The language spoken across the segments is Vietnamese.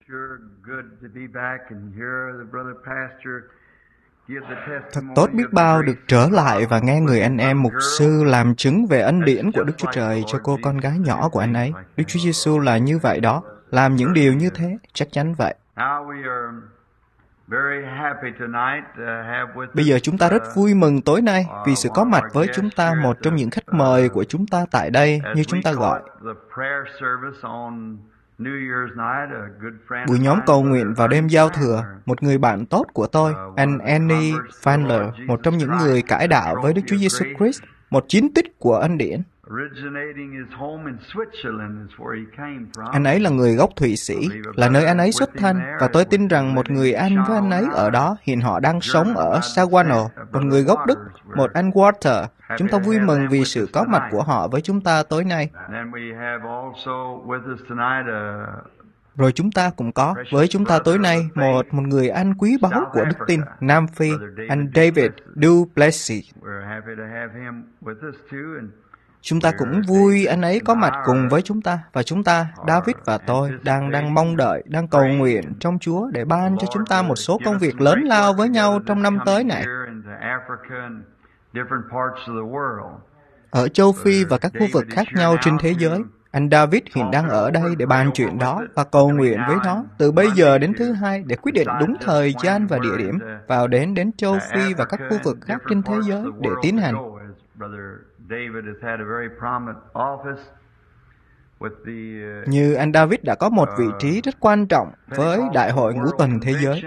Thật tốt biết bao được trở lại và nghe người anh em mục sư làm chứng về ân điển của Đức Chúa Trời cho cô con gái nhỏ của anh ấy. Đức Chúa Giêsu là như vậy đó, làm những điều như thế, chắc chắn vậy. Bây giờ chúng ta rất vui mừng tối nay vì sự có mặt với chúng ta một trong những khách mời của chúng ta tại đây, như chúng ta gọi. Buổi nhóm cầu nguyện vào đêm giao thừa, một người bạn tốt của tôi, anh Annie Fandler, một trong những người cải đạo với Đức Chúa Giêsu Christ, một chiến tích của ân điển. Anh ấy là người gốc Thụy Sĩ, là nơi anh ấy xuất thân, và tôi tin rằng một người Anh với anh ấy ở đó, hiện họ đang sống ở Saginaw, một người gốc Đức, một anh Walter. Chúng ta vui mừng vì sự có mặt của họ với chúng ta tối nay. Rồi chúng ta cũng có với chúng ta tối nay một người anh quý báu của đức tin, Nam Phi, anh David du Plessis. Chúng ta cũng vui anh ấy có mặt cùng với chúng ta, và chúng ta, David và tôi, đang mong đợi, đang cầu nguyện trong Chúa để ban cho chúng ta một số công việc lớn lao với nhau trong năm tới này. Ở châu Phi và các khu vực khác nhau trên thế giới, anh David hiện đang ở đây để bàn chuyện đó và cầu nguyện với nó từ bây giờ đến thứ Hai để quyết định đúng thời gian và địa điểm vào đến châu Phi và các khu vực khác trên thế giới để tiến hành. Như anh David đã có một vị trí rất quan trọng với Đại hội Ngũ tuần Thế giới.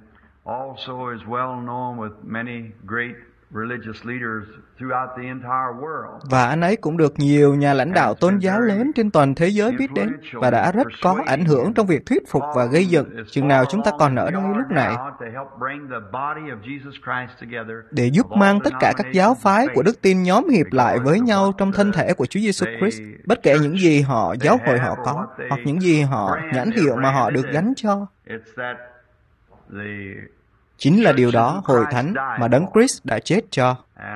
Và anh ấy cũng được nhiều nhà lãnh đạo tôn giáo lớn trên toàn thế giới biết đến và đã rất có ảnh hưởng trong việc thuyết phục và gây dựng chừng nào chúng ta còn ở đây lúc này để giúp mang tất cả các giáo phái của đức tin nhóm hiệp lại với nhau trong thân thể của Chúa Giêsu Christ, bất kể những gì giáo hội họ có hoặc những gì nhãn hiệu mà họ được gắn cho. Chính là điều đó hội thánh mà Đấng Christ đã chết cho.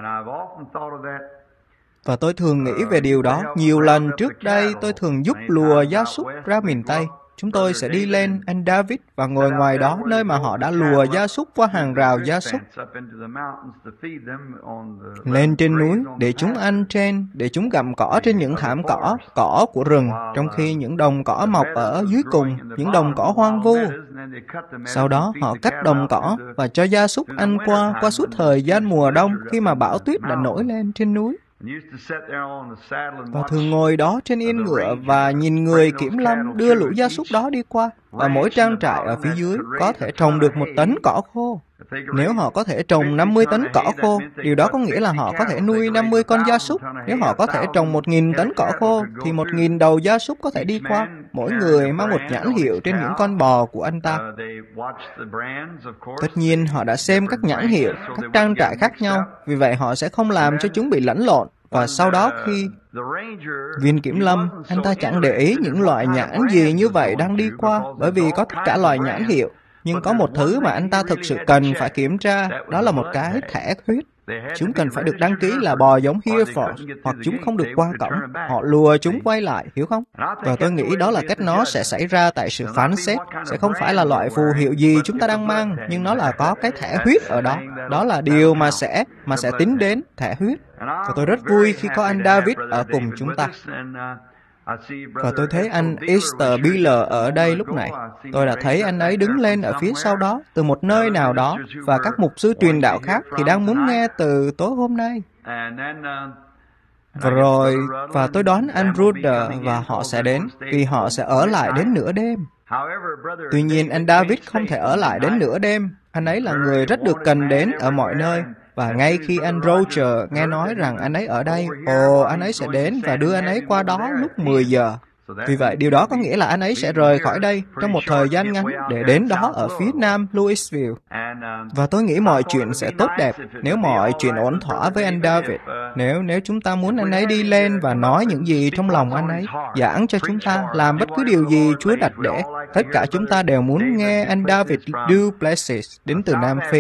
Và tôi thường nghĩ về điều đó. Nhiều lần trước đây tôi thường giúp lùa gia súc ra miền Tây. Chúng tôi sẽ đi lên anh David và ngồi ngoài đó nơi mà họ đã lùa gia súc qua hàng rào gia súc lên trên núi để chúng ăn để chúng gặm cỏ trên những thảm cỏ của rừng, trong khi những đồng cỏ mọc ở dưới cùng, những đồng cỏ hoang vu. Sau đó họ cắt đồng cỏ và cho gia súc ăn qua suốt thời gian mùa đông khi mà bão tuyết đã nổi lên trên núi. Và thường ngồi đó trên yên ngựa và nhìn người kiểm lâm đưa lũ gia súc đó đi qua. Và mỗi trang trại ở phía dưới có thể trồng được 1 tấn cỏ khô. Nếu họ có thể trồng 50 tấn cỏ khô, điều đó có nghĩa là họ có thể nuôi 50 con gia súc. Nếu họ có thể trồng 1.000 tấn cỏ khô, thì 1.000 đầu gia súc có thể đi qua. Mỗi người mang một nhãn hiệu trên những con bò của anh ta. Tất nhiên, họ đã xem các nhãn hiệu, các trang trại khác nhau. Vì vậy, họ sẽ không làm cho chúng bị lẫn lộn. Và sau đó khi viên kiểm lâm, anh ta chẳng để ý những loại nhãn gì như vậy đang đi qua, bởi vì có tất cả loại nhãn hiệu. Nhưng có một thứ mà anh ta thực sự cần phải kiểm tra, đó là một cái thẻ khuyết. Chúng cần phải được đăng ký là bò giống Hereford, hoặc chúng không được qua cổng. Họ lùa chúng quay lại, hiểu không? Và tôi nghĩ đó là cách nó sẽ xảy ra tại sự phán xét. Sẽ không phải là loại phù hiệu gì chúng ta đang mang, nhưng nó là có cái thẻ huyết ở đó. Đó là điều mà sẽ tính đến thẻ huyết. Và tôi rất vui khi có anh David ở cùng chúng ta. Và tôi thấy anh Esther Biller ở đây lúc này. Tôi đã thấy anh ấy đứng lên ở phía sau đó, từ một nơi nào đó, và các mục sư truyền đạo khác thì đang muốn nghe từ tối hôm nay. Và tôi đoán anh Ruder và họ sẽ đến, vì họ sẽ ở lại đến nửa đêm. Tuy nhiên, anh David không thể ở lại đến nửa đêm. Anh ấy là người rất được cần đến ở mọi nơi. Và ngay khi anh Roger nghe nói rằng anh ấy ở đây, anh ấy sẽ đến và đưa anh ấy qua đó lúc 10 giờ. Vì vậy, điều đó có nghĩa là anh ấy sẽ rời khỏi đây trong một thời gian ngắn để đến đó ở phía nam Louisville. Và tôi nghĩ mọi chuyện sẽ tốt đẹp nếu mọi chuyện ổn thỏa với anh David. Nếu chúng ta muốn anh ấy đi lên và nói những gì trong lòng anh ấy, giảng cho chúng ta, làm bất cứ điều gì Chúa đặt để, tất cả chúng ta đều muốn nghe anh David du Plessis đến từ Nam Phi.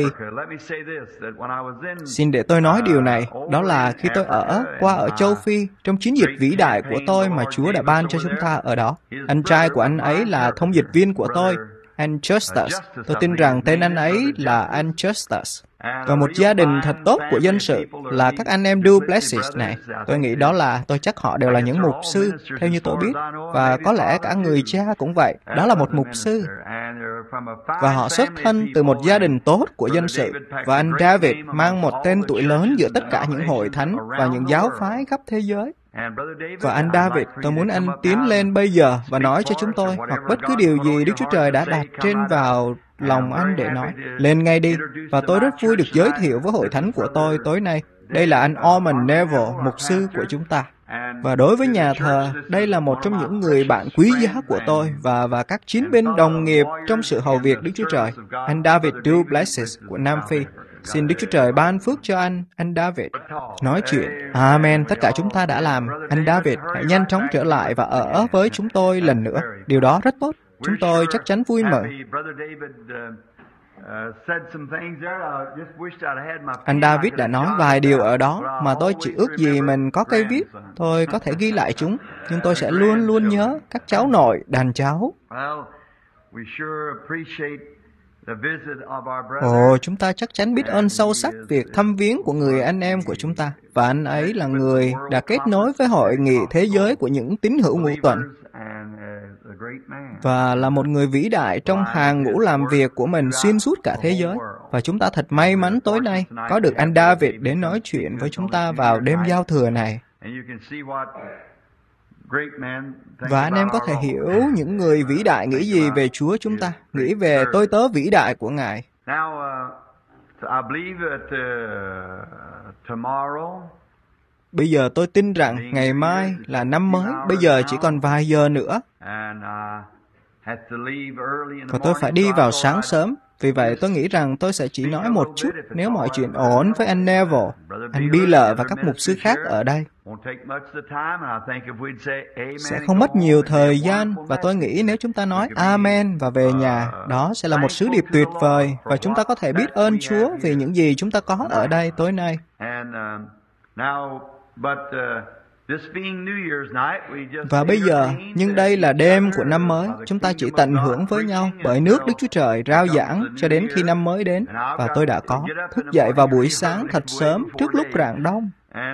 Xin để tôi nói điều này, đó là khi tôi qua ở châu Phi, trong chiến dịch vĩ đại của tôi mà Chúa đã ban cho chúng chúng ta ở đó. Anh trai của anh ấy là thông dịch viên của tôi, anh Justus. Tôi tin rằng tên anh ấy là anh Justus. Và một gia đình thật tốt của dân sự là các anh em Duplessis này. Tôi nghĩ đó là, tôi chắc họ đều là những mục sư, theo như tôi biết. Và có lẽ cả người cha cũng vậy. Đó là một mục sư. Và họ xuất thân từ một gia đình tốt của dân sự. Và anh David mang một tên tuổi lớn giữa tất cả những hội thánh và những giáo phái khắp thế giới. Và anh David, tôi muốn anh tiến lên bây giờ và nói cho chúng tôi, hoặc bất cứ điều gì Đức Chúa Trời đã đặt trên vào lòng anh để nói. Lên ngay đi. Và tôi rất vui được giới thiệu với hội thánh của tôi tối nay. Đây là anh Orman Neville, mục sư của chúng ta. Và đối với nhà thờ, đây là một trong những người bạn quý giá của tôi và các chiến binh đồng nghiệp trong sự hầu việc Đức Chúa Trời, anh David Duplessis của Nam Phi. Xin Đức Chúa Trời ban phước cho anh David. Nói chuyện. Amen. Tất cả chúng ta đã làm. Anh David, hãy nhanh chóng trở lại và ở với chúng tôi lần nữa. Điều đó rất tốt. Chúng tôi chắc chắn vui mừng. Anh David đã nói vài điều ở đó mà tôi chỉ ước gì mình có cây viết. Tôi có thể ghi lại chúng, nhưng tôi sẽ luôn luôn nhớ các cháu nội, đàn cháu. Ồ, chúng ta chắc chắn biết ơn sâu sắc việc thăm viếng của người anh em của chúng ta. Và anh ấy là người đã kết nối với hội nghị thế giới của những tín hữu ngũ tuần. Và là một người vĩ đại trong hàng ngũ làm việc của mình xuyên suốt cả thế giới. Và chúng ta thật may mắn tối nay có được anh David đến nói chuyện với chúng ta vào đêm giao thừa này. Và anh em có thể hiểu những người vĩ đại nghĩ gì về Chúa chúng ta, nghĩ về tôi tớ vĩ đại của Ngài. Bây giờ tôi tin rằng ngày mai là năm mới, bây giờ chỉ còn vài giờ nữa. Và tôi phải đi vào sáng sớm. Vì vậy tôi nghĩ rằng tôi sẽ chỉ nói một chút nếu mọi chuyện ổn với anh Neville, anh Biller và các mục sư khác ở đây. Sẽ không mất nhiều thời gian, và tôi nghĩ nếu chúng ta nói Amen và về nhà, đó sẽ là một sứ điệp tuyệt vời, và chúng ta có thể biết ơn Chúa vì những gì chúng ta có ở đây tối nay. Và bây giờ, nhưng đây là đêm của năm mới, chúng ta chỉ tận hưởng với nhau bởi nước Đức Chúa Trời rao giảng cho đến khi năm mới đến. Và tôi đã có thức dậy vào buổi sáng thật sớm trước lúc rạng đông.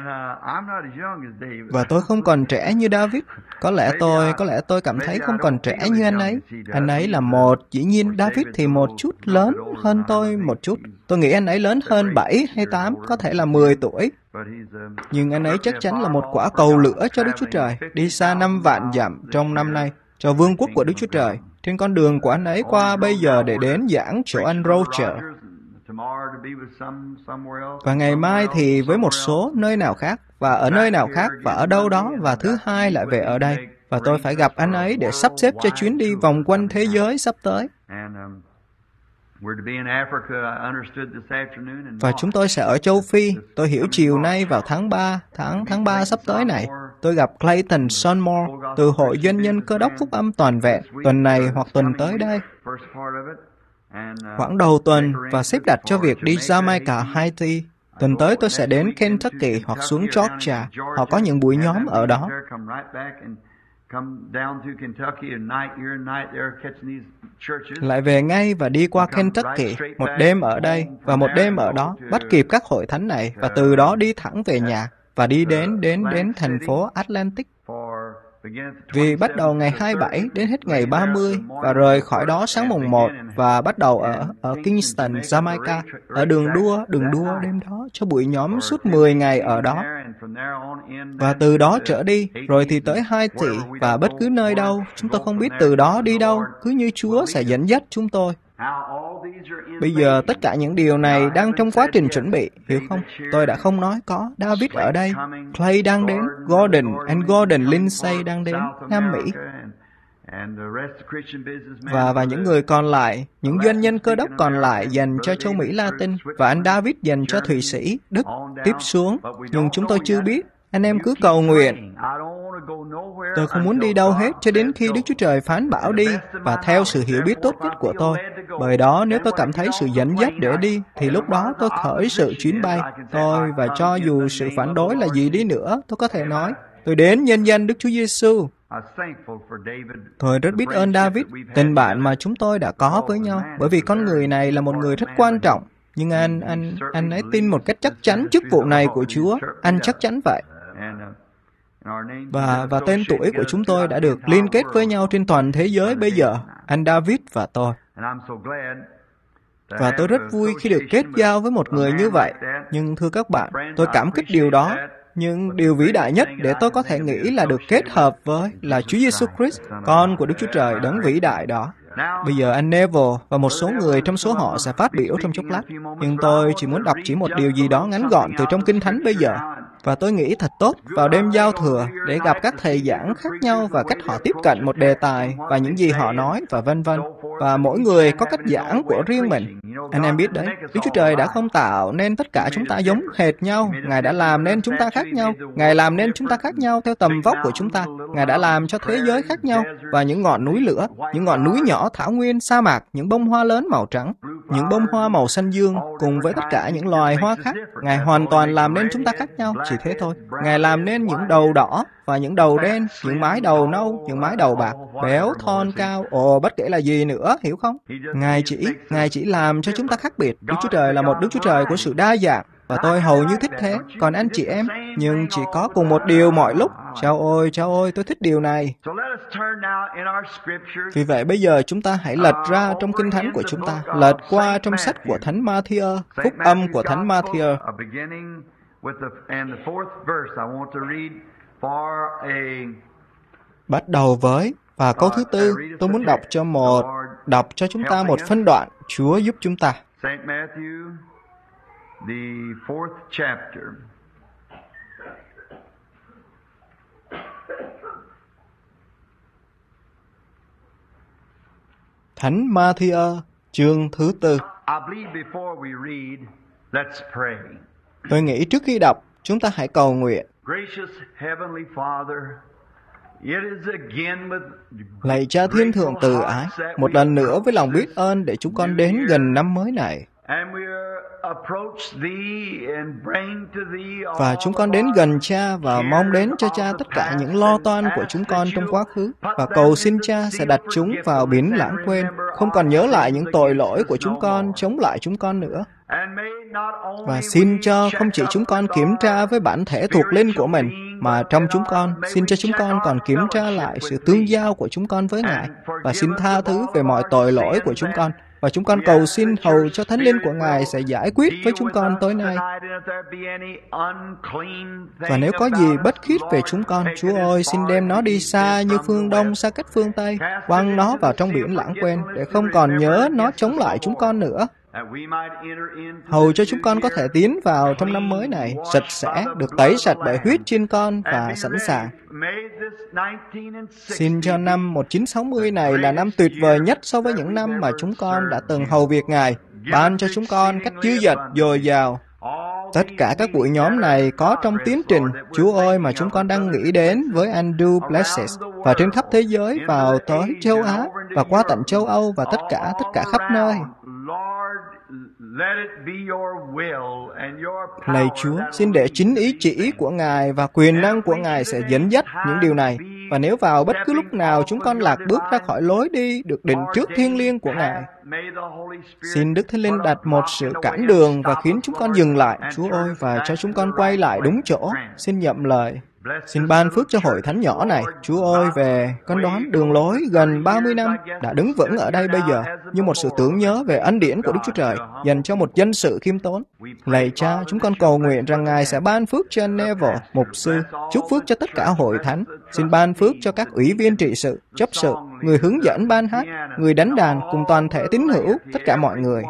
Và tôi không còn trẻ như David. Có lẽ tôi cảm thấy không còn trẻ như anh ấy. Anh ấy là dĩ nhiên David thì một chút lớn hơn tôi một chút. Tôi nghĩ anh ấy lớn hơn 7 hay 8, có thể là 10 tuổi. Nhưng anh ấy chắc chắn là một quả cầu lửa cho Đức Chúa Trời, đi xa 5 vạn dặm trong năm nay, cho vương quốc của Đức Chúa Trời. Trên con đường của anh ấy qua bây giờ để đến giảng chỗ anh Roger. Và ngày mai thì với một số nơi nào khác, và ở nơi nào khác, và ở đâu đó, và thứ hai lại về ở đây. Và tôi phải gặp anh ấy để sắp xếp cho chuyến đi vòng quanh thế giới sắp tới. Và chúng tôi sẽ ở châu Phi. Tôi hiểu chiều nay vào tháng 3 sắp tới này, tôi gặp Clayton Sonmore từ Hội Doanh nhân Cơ đốc Phúc âm Toàn vẹn, tuần này hoặc tuần tới đây. Khoảng đầu tuần, và xếp đặt cho việc đi Jamaica, Haiti. Tuần tới tôi sẽ đến Kentucky hoặc xuống Georgia. Họ có những buổi nhóm ở đó. Lại về ngay và đi qua Kentucky, một đêm ở đây và một đêm ở đó, bắt kịp các hội thánh này, và từ đó đi thẳng về nhà và đi đến thành phố Atlantic. Vì bắt đầu ngày 27 đến hết ngày 30 và rời khỏi đó sáng mùng 1 và bắt đầu ở Kingston, Jamaica, ở đường đua đêm đó cho buổi nhóm suốt 10 ngày ở đó. Và từ đó trở đi, rồi thì tới Haiti và bất cứ nơi đâu, chúng tôi không biết từ đó đi đâu, cứ như Chúa sẽ dẫn dắt chúng tôi. Bây giờ tất cả những điều này đang trong quá trình chuẩn bị, hiểu không? Tôi đã không nói có David ở đây, Clay đang đến, Gordon Lindsay đang đến Nam Mỹ. Và những người còn lại, những doanh nhân Cơ đốc còn lại dành cho châu Mỹ Latin, và anh David dành cho Thụy Sĩ, Đức, tiếp xuống. Nhưng chúng tôi chưa biết. Anh em cứ cầu nguyện. Tôi không muốn đi đâu hết cho đến khi Đức Chúa Trời phán bảo đi, và theo sự hiểu biết tốt nhất của tôi. Bởi đó, nếu tôi cảm thấy sự dẫn dắt để đi, thì lúc đó tôi khởi sự chuyến bay. Và cho dù sự phản đối là gì đi nữa, tôi có thể nói, Tôi đến nhân danh Đức Chúa Giêsu. Tôi rất biết ơn David, tình bạn mà chúng tôi đã có với nhau, bởi vì con người này là một người rất quan trọng. Nhưng anh ấy tin một cách chắc chắn chức vụ này của Chúa. Anh chắc chắn vậy. Và tên tuổi của chúng tôi đã được liên kết với nhau trên toàn thế giới bây giờ, anh David và tôi. Và tôi rất vui khi được kết giao với một người như vậy. Nhưng thưa các bạn, tôi cảm kích điều đó. Nhưng điều vĩ đại nhất để tôi có thể nghĩ là được kết hợp với là Chúa Giêsu Christ, con của Đức Chúa Trời đấng vĩ đại đó. Bây giờ anh Neville và một số người trong số họ sẽ phát biểu trong chốc lát. Nhưng tôi chỉ muốn đọc chỉ một điều gì đó ngắn gọn từ trong Kinh Thánh bây giờ. Và tôi nghĩ thật tốt vào đêm giao thừa để gặp các thầy giảng khác nhau và cách họ tiếp cận một đề tài và những gì họ nói và vân vân. Và mỗi người có cách giảng của riêng mình. Anh em biết đấy, Đức Chúa Trời đã không tạo nên tất cả chúng ta giống hệt nhau. Ngài đã làm nên chúng ta khác nhau. Ngài làm nên chúng ta khác nhau theo tầm vóc của chúng ta. Ngài đã làm cho thế giới khác nhau và những ngọn núi lửa, những ngọn núi nhỏ, thảo nguyên, sa mạc, những bông hoa lớn màu trắng, những bông hoa màu xanh dương cùng với tất cả những loài hoa khác. Ngài hoàn toàn làm nên chúng ta khác nhau, chỉ thế thôi. Ngài làm nên những đầu đỏ và những đầu đen, những mái đầu nâu, những mái đầu bạc, béo, thon, cao, bất kể là gì nữa, hiểu không? Ngài chỉ làm cho chúng ta khác biệt. Đức Chúa Trời là một Đức Chúa Trời của sự đa dạng, và tôi hầu như thích thế. Còn anh chị em, nhưng chỉ có cùng một điều mọi lúc. Chao ôi, tôi thích điều này. Vì vậy bây giờ chúng ta hãy lật ra trong Kinh Thánh của chúng ta, lật qua trong sách của Thánh Ma-thi-ơ, phúc âm của Thánh Ma-thi-ơ. Bắt đầu với, và câu thứ 4, tôi muốn đọc cho chúng ta một phân đoạn. Chúa giúp chúng ta. The 4th chapter. Thánh Ma-thi-ơ, chương thứ 4. Tôi nghĩ trước khi đọc, chúng ta hãy cầu nguyện. Lạy Cha Thiên Thượng từ ái, một lần nữa với lòng biết ơn để chúng con đến gần năm mới này. Và chúng con đến gần Cha và mong đến cho Cha tất cả những lo toan của chúng con trong quá khứ, và cầu xin Cha sẽ đặt chúng vào biển lãng quên, không còn nhớ lại những tội lỗi của chúng con chống lại chúng con nữa. Và xin cho không chỉ chúng con kiểm tra với bản thể thuộc linh của mình, mà trong chúng con, xin cho chúng con còn kiểm tra lại sự tương giao của chúng con với Ngài, và xin tha thứ về mọi tội lỗi của chúng con. Và chúng con cầu xin hầu cho Thánh Linh của Ngài sẽ giải quyết với chúng con tối nay. Và nếu có gì bất khiết về chúng con, Chúa ơi, xin đem nó đi xa như phương Đông xa cách phương Tây, quăng nó vào trong biển lãng quên, để không còn nhớ nó chống lại chúng con nữa. Hầu cho chúng con có thể tiến vào trong năm mới này sạch sẽ, được tẩy sạch bởi huyết chiên con và sẵn sàng. Xin cho năm 1960 này là năm tuyệt vời nhất so với những năm mà chúng con đã từng hầu việc Ngài, ban cho chúng con cách dư dật, dồi dào. Tất cả các buổi nhóm này có trong tiến trình, Chúa ơi, mà chúng con đang nghĩ đến với Andrew Blesses, và trên khắp thế giới vào tới châu Á, và qua tận châu Âu, và tất cả khắp nơi. Lạy Chúa, xin để chính ý chỉ của Ngài và quyền năng của Ngài sẽ dẫn dắt những điều này. Và nếu vào bất cứ lúc nào chúng con lạc bước ra khỏi lối đi được định trước thiêng liêng của Ngài, xin Đức Thánh Linh đặt một sự cản đường và khiến chúng con dừng lại, Chúa ơi, và cho chúng con quay lại đúng chỗ. Xin nhậm lời. Xin ban phước cho hội thánh nhỏ này. Chúa ơi, về con đoán đường lối gần 30 năm đã đứng vững ở đây bây giờ như một sự tưởng nhớ về ân điển của Đức Chúa Trời dành cho một dân sự khiêm tốn. Lạy Cha, chúng con cầu nguyện rằng Ngài sẽ ban phước cho Neville, mục sư, chúc phước cho tất cả hội thánh. Xin ban phước cho các ủy viên trị sự, chấp sự, người hướng dẫn ban hát, người đánh đàn cùng toàn thể tín hữu, tất cả mọi người.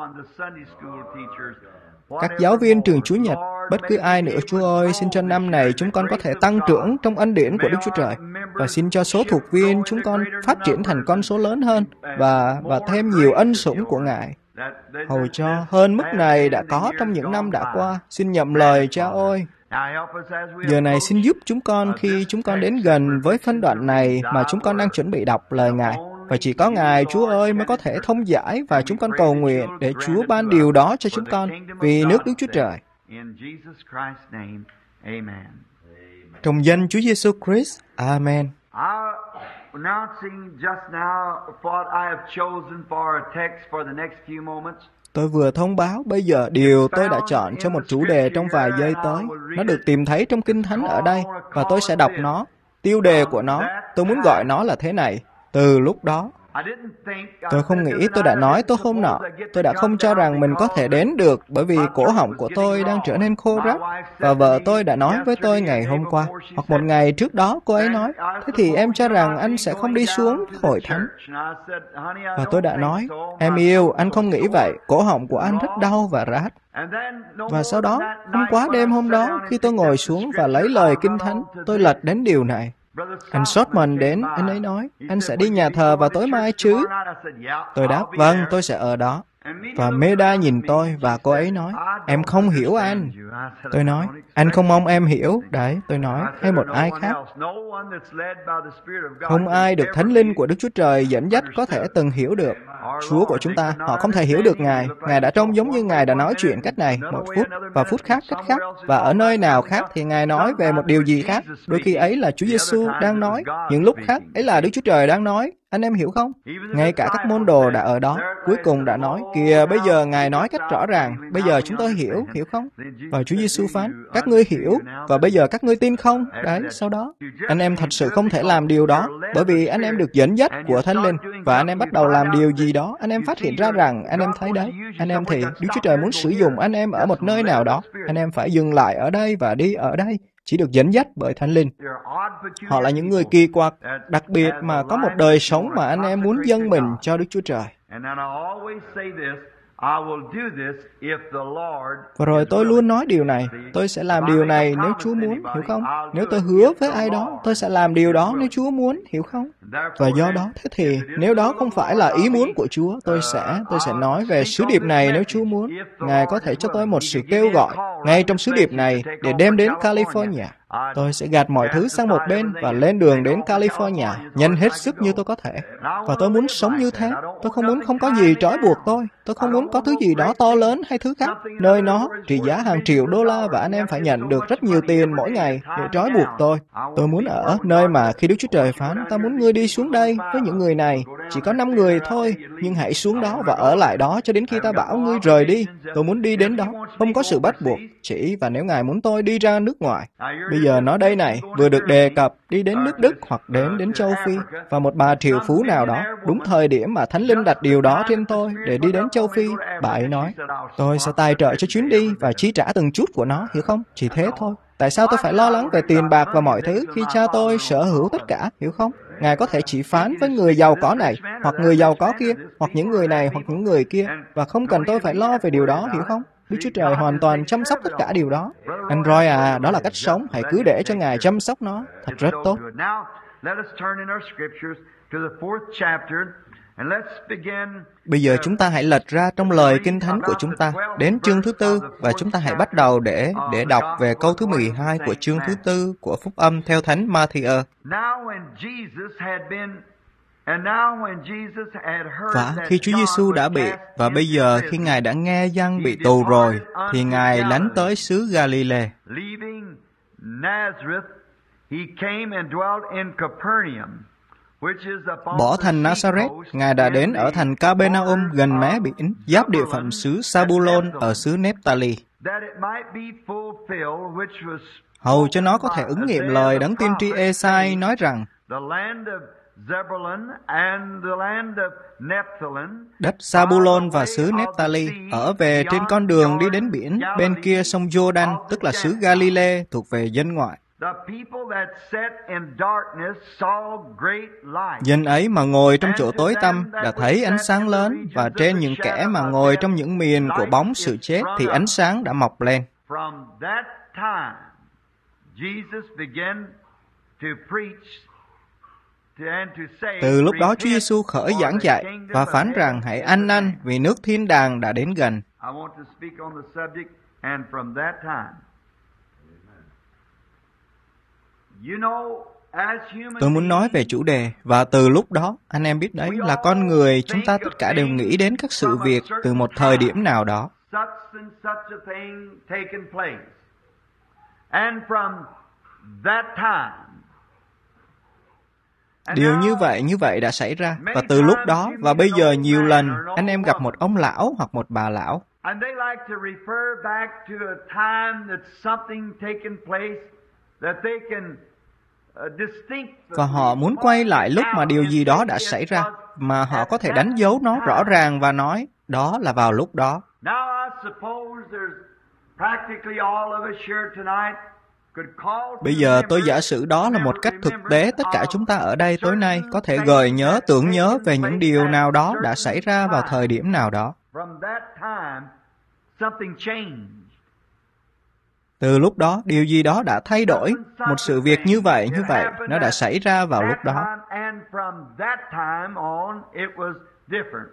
Các giáo viên trường Chủ nhật, bất cứ ai nữa, Chúa ơi, xin cho năm này chúng con có thể tăng trưởng trong ân điển của Đức Chúa Trời, và xin cho số thuộc viên chúng con phát triển thành con số lớn hơn và thêm nhiều ân sủng của Ngài. Hầu cho hơn mức này đã có trong những năm đã qua. Xin nhậm lời, Cha ơi. Giờ này xin giúp chúng con khi chúng con đến gần với phân đoạn này mà chúng con đang chuẩn bị đọc lời Ngài. Và chỉ có Ngài, Chúa ơi, mới có thể thông giải, và chúng con cầu nguyện để Chúa ban điều đó cho chúng con vì nước Đức Chúa Trời. Trong danh Chúa Giêsu Christ. Amen. Announcing just now what I have chosen for a text for the next few moments. Tôi vừa thông báo bây giờ điều tôi đã chọn cho một chủ đề trong vài giây tới. Nó được tìm thấy trong Kinh Thánh ở đây, và tôi sẽ đọc nó. Tiêu đề của nó, tôi muốn gọi nó là thế này: từ lúc đó. Tôi không nghĩ tôi đã nói tôi hôm nọ. Tôi đã không cho rằng mình có thể đến được, bởi vì cổ họng của tôi đang trở nên khô ráp. Và vợ tôi đã nói với tôi ngày hôm qua, hoặc một ngày trước đó, cô ấy nói, thế thì em cho rằng anh sẽ không đi xuống hội thánh. Và tôi đã nói, em yêu, anh không nghĩ vậy, cổ họng của anh rất đau và rát. Và sau đó, không quá đêm hôm đó, khi tôi ngồi xuống và lấy lời Kinh Thánh, tôi lật đến điều này. Anh Shortman đến, anh ấy nói, anh sẽ đi nhà thờ vào tối mai chứ? Tôi đáp, vâng, tôi sẽ ở đó. Và Meda nhìn tôi, và cô ấy nói, em không hiểu anh. Tôi nói, anh không mong em hiểu. Đấy, tôi nói, hay một ai khác. Không ai được Thánh Linh của Đức Chúa Trời dẫn dắt có thể từng hiểu được. Chúa của chúng ta, họ không thể hiểu được Ngài. Ngài đã trông giống như Ngài đã nói chuyện cách này, một phút, và phút khác cách khác. Và ở nơi nào khác thì Ngài nói về một điều gì khác. Đôi khi ấy là Chúa Giêsu đang nói, những lúc khác ấy là Đức Chúa Trời đang nói. Anh em hiểu không? Ngay cả các môn đồ đã ở đó, cuối cùng đã nói, kìa bây giờ Ngài nói cách rõ ràng, bây giờ chúng tôi hiểu không? Và Chúa Giêsu phán, các ngươi hiểu, và bây giờ các ngươi tin không? Đấy, sau đó, anh em thật sự không thể làm điều đó, bởi vì anh em được dẫn dắt của Thánh Linh, và anh em bắt đầu làm điều gì đó, anh em phát hiện ra rằng, anh em thấy đấy, anh em thì Đức Chúa Trời muốn sử dụng anh em ở một nơi nào đó, anh em phải dừng lại ở đây và đi ở đây, chỉ được dẫn dắt bởi Thánh Linh. Họ là những người kỳ quặc, đặc biệt mà có một đời sống mà anh em muốn dâng mình cho Đức Chúa Trời. Và rồi tôi luôn nói điều này, tôi sẽ làm điều này nếu Chúa muốn, hiểu không? Nếu tôi hứa với ai đó, tôi sẽ làm điều đó nếu Chúa muốn, hiểu không? Và do đó, thế thì, nếu đó không phải là ý muốn của Chúa, tôi sẽ nói về sứ điệp này nếu Chúa muốn. Ngài có thể cho tôi một sự kêu gọi, ngay trong sứ điệp này, để đem đến California. Tôi sẽ gạt mọi thứ sang một bên và lên đường đến California, nhanh hết sức như tôi có thể. Và tôi muốn sống như thế. Tôi không muốn không có gì trói buộc tôi. Tôi không muốn có thứ gì đó to lớn hay thứ khác. Nơi nó trị giá hàng triệu đô la và anh em phải nhận được rất nhiều tiền mỗi ngày để trói buộc tôi. Tôi muốn ở nơi mà khi Đức Chúa Trời phán, ta muốn ngươi đi xuống đây với những người này. Chỉ có 5 người thôi, nhưng hãy xuống đó và ở lại đó cho đến khi ta bảo ngươi rời đi. Tôi muốn đi đến đó, không có sự bắt buộc. Chỉ và nếu Ngài muốn tôi đi ra nước ngoài. Bây giờ nó đây này, vừa được đề cập đi đến nước Đức hoặc đến châu Phi, và một bà triệu phú nào đó, đúng thời điểm mà Thánh Linh đặt điều đó trên tôi để đi đến châu Phi, bà ấy nói, tôi sẽ tài trợ cho chuyến đi và chi trả từng chút của nó, hiểu không? Chỉ thế thôi. Tại sao tôi phải lo lắng về tiền bạc và mọi thứ khi cha tôi sở hữu tất cả, hiểu không? Ngài có thể chỉ phán với người giàu có này, hoặc người giàu có kia, hoặc những người này, hoặc những người kia, và không cần tôi phải lo về điều đó, hiểu không? Đức Chúa Trời hoàn toàn chăm sóc tất cả điều đó. Anh Roy à, đó là cách sống, hãy cứ để cho Ngài chăm sóc nó, thật rất tốt. Bây giờ chúng ta hãy lật ra trong lời Kinh Thánh của chúng ta, đến chương thứ 4, và chúng ta hãy bắt đầu để đọc về câu thứ 12 của chương thứ 4 của Phúc Âm theo Thánh Ma-thi-ơ. Và khi Chúa Giêsu đã bị, và bây giờ khi Ngài đã nghe dân bị tù rồi, thì Ngài lánh tới xứ Ga-li-lê. Bỏ thành Nazareth, Ngài đã đến ở thành Capernaum gần mé biển, giáp địa phận xứ Sa-bu-lôn ở xứ Nép-ta-li, hầu cho nó có thể ứng nghiệm lời Đấng tiên tri Ê-sai nói rằng, đất Sa-bu-lôn và xứ Nép-ta-li ở về trên con đường đi đến biển bên kia sông Giô-đanh, tức là xứ Ga-li-lê thuộc về dân ngoại. Dân ấy mà ngồi trong chỗ tối tăm đã thấy ánh sáng lớn, và trên những kẻ mà ngồi trong những miền của bóng sự chết thì ánh sáng đã mọc lên. Từ lúc đó Chúa Giêsu khởi giảng dạy và phán rằng hãy ăn năn vì nước thiên đàng đã đến gần. Tôi muốn nói về chủ đề, và từ lúc đó, anh em biết đấy, là con người, chúng ta tất cả đều nghĩ đến các sự việc từ một thời điểm nào đó. that time. Điều như vậy đã xảy ra. Và từ lúc đó, và bây giờ nhiều lần, anh em gặp một ông lão hoặc một bà lão. And they like to refer back to a time that something taken place that they can distinct. Và họ muốn quay lại lúc mà điều gì đó đã xảy ra, mà họ có thể đánh dấu nó rõ ràng và nói, đó là vào lúc đó. Now I suppose there's practically all of us here tonight could call. Bây giờ tôi giả sử đó là một cách thực tế, tất cả chúng ta ở đây tối nay có thể gợi nhớ, tưởng nhớ về những điều nào đó đã xảy ra vào thời điểm nào đó. From that time, something changed. Từ lúc đó, điều gì đó đã thay đổi. Một sự việc như vậy, nó đã xảy ra vào lúc đó. And from that time on, it was different.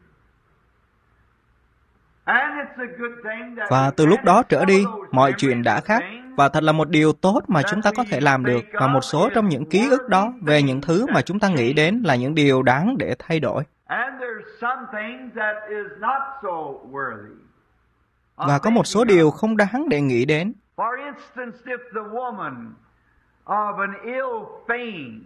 And it's a good thing that Và từ lúc đó trở đi, mọi chuyện đã khác. Và thật là một điều tốt mà chúng ta có thể làm được. Và một số trong những ký ức đó về những thứ mà chúng ta nghĩ đến là những điều đáng để thay đổi. And there's some things that is not so worthy. Và có một số điều không đáng để nghĩ đến. For instance, if the woman of an ill fame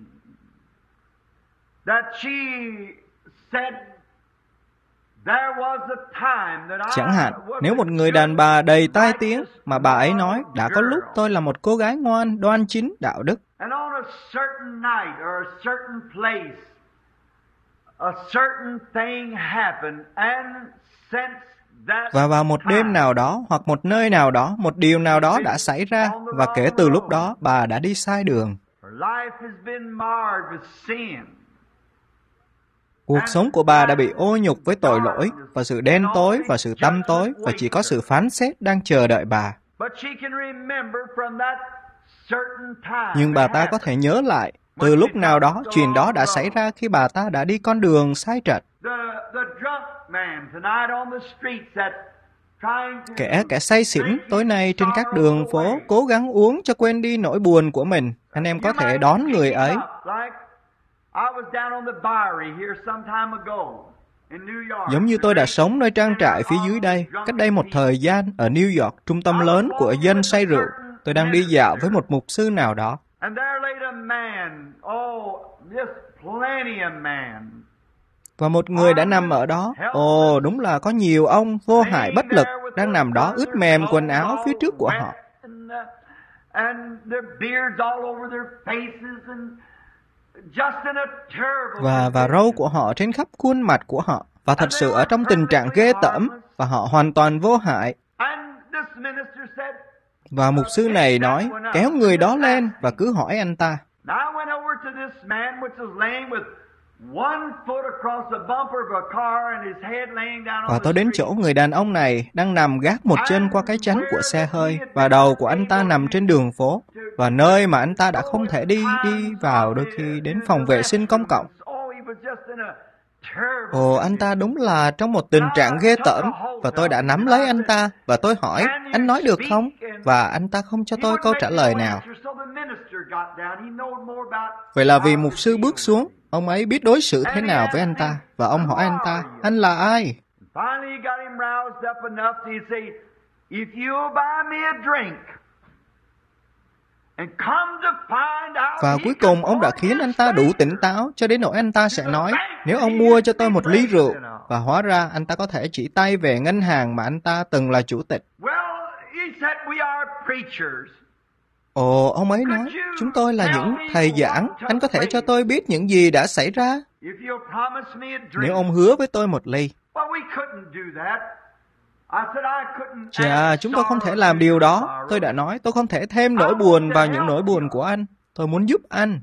that she said there was a time that I Chẳng hạn, nếu một người đàn bà đầy tai tiếng mà bà ấy nói, đã có lúc tôi là một cô gái ngoan, đoan chính, đạo đức. And on a certain night or a certain place, a certain thing happened, and since that Và vào một đêm nào đó hoặc một nơi nào đó, một điều nào đó đã xảy ra, và kể từ lúc đó bà đã đi sai đường. her life has been marred with sin. Cuộc sống của bà đã bị ô nhục với tội lỗi và sự đen tối và sự tăm tối, và chỉ có sự phán xét đang chờ đợi bà. But she can remember from that certain time. Nhưng bà ta có thể nhớ lại, từ lúc nào đó, chuyện đó đã xảy ra khi bà ta đã đi con đường sai trật. The drunk man tonight on the streets that trying to Kẻ say xỉn tối nay trên các đường phố cố gắng uống cho quên đi nỗi buồn của mình. Anh em có thể đón người ấy. Giống như tôi đã sống nơi trang trại phía dưới đây, cách đây một thời gian ở New York, trung tâm lớn của dân say rượu. Tôi đang đi dạo với một mục sư nào đó. Và một người đã nằm ở đó. Ồ, đúng là có nhiều ông vô hại bất lực đang nằm đó ướt mềm quần áo phía trước của họ. Và râu của họ trên khắp khuôn mặt của họ. Và thật sự ở trong tình trạng ghê tởm. Và họ hoàn toàn vô hại. Và mục sư này nói, kéo người đó lên và cứ hỏi anh ta. Và tôi đến chỗ người đàn ông này đang nằm gác một chân qua cái chắn của xe hơi, và đầu của anh ta nằm trên đường phố, và nơi mà anh ta đã không thể đi vào đôi khi đến phòng vệ sinh công cộng. Ồ, anh ta đúng là trong một tình trạng ghê tởm, và tôi đã nắm lấy anh ta, và tôi hỏi, anh nói được không? Và anh ta không cho tôi câu trả lời nào. Vậy là vì mục sư bước xuống, ông ấy biết đối xử thế nào với anh ta, và ông hỏi anh ta, anh là ai? Và cuối cùng ông đã khiến anh ta đủ tỉnh táo cho đến nỗi anh ta sẽ nói, nếu ông mua cho tôi một ly rượu. Và hóa ra anh ta có thể chỉ tay về ngân hàng mà anh ta từng là chủ tịch. Ồ, ông ấy nói, chúng tôi là những thầy giảng, anh có thể cho tôi biết những gì đã xảy ra? Nếu ông hứa với tôi một ly. Chà, chúng tôi không thể làm điều đó. Tôi đã nói, tôi không thể thêm nỗi buồn vào những nỗi buồn của anh. Tôi muốn giúp anh.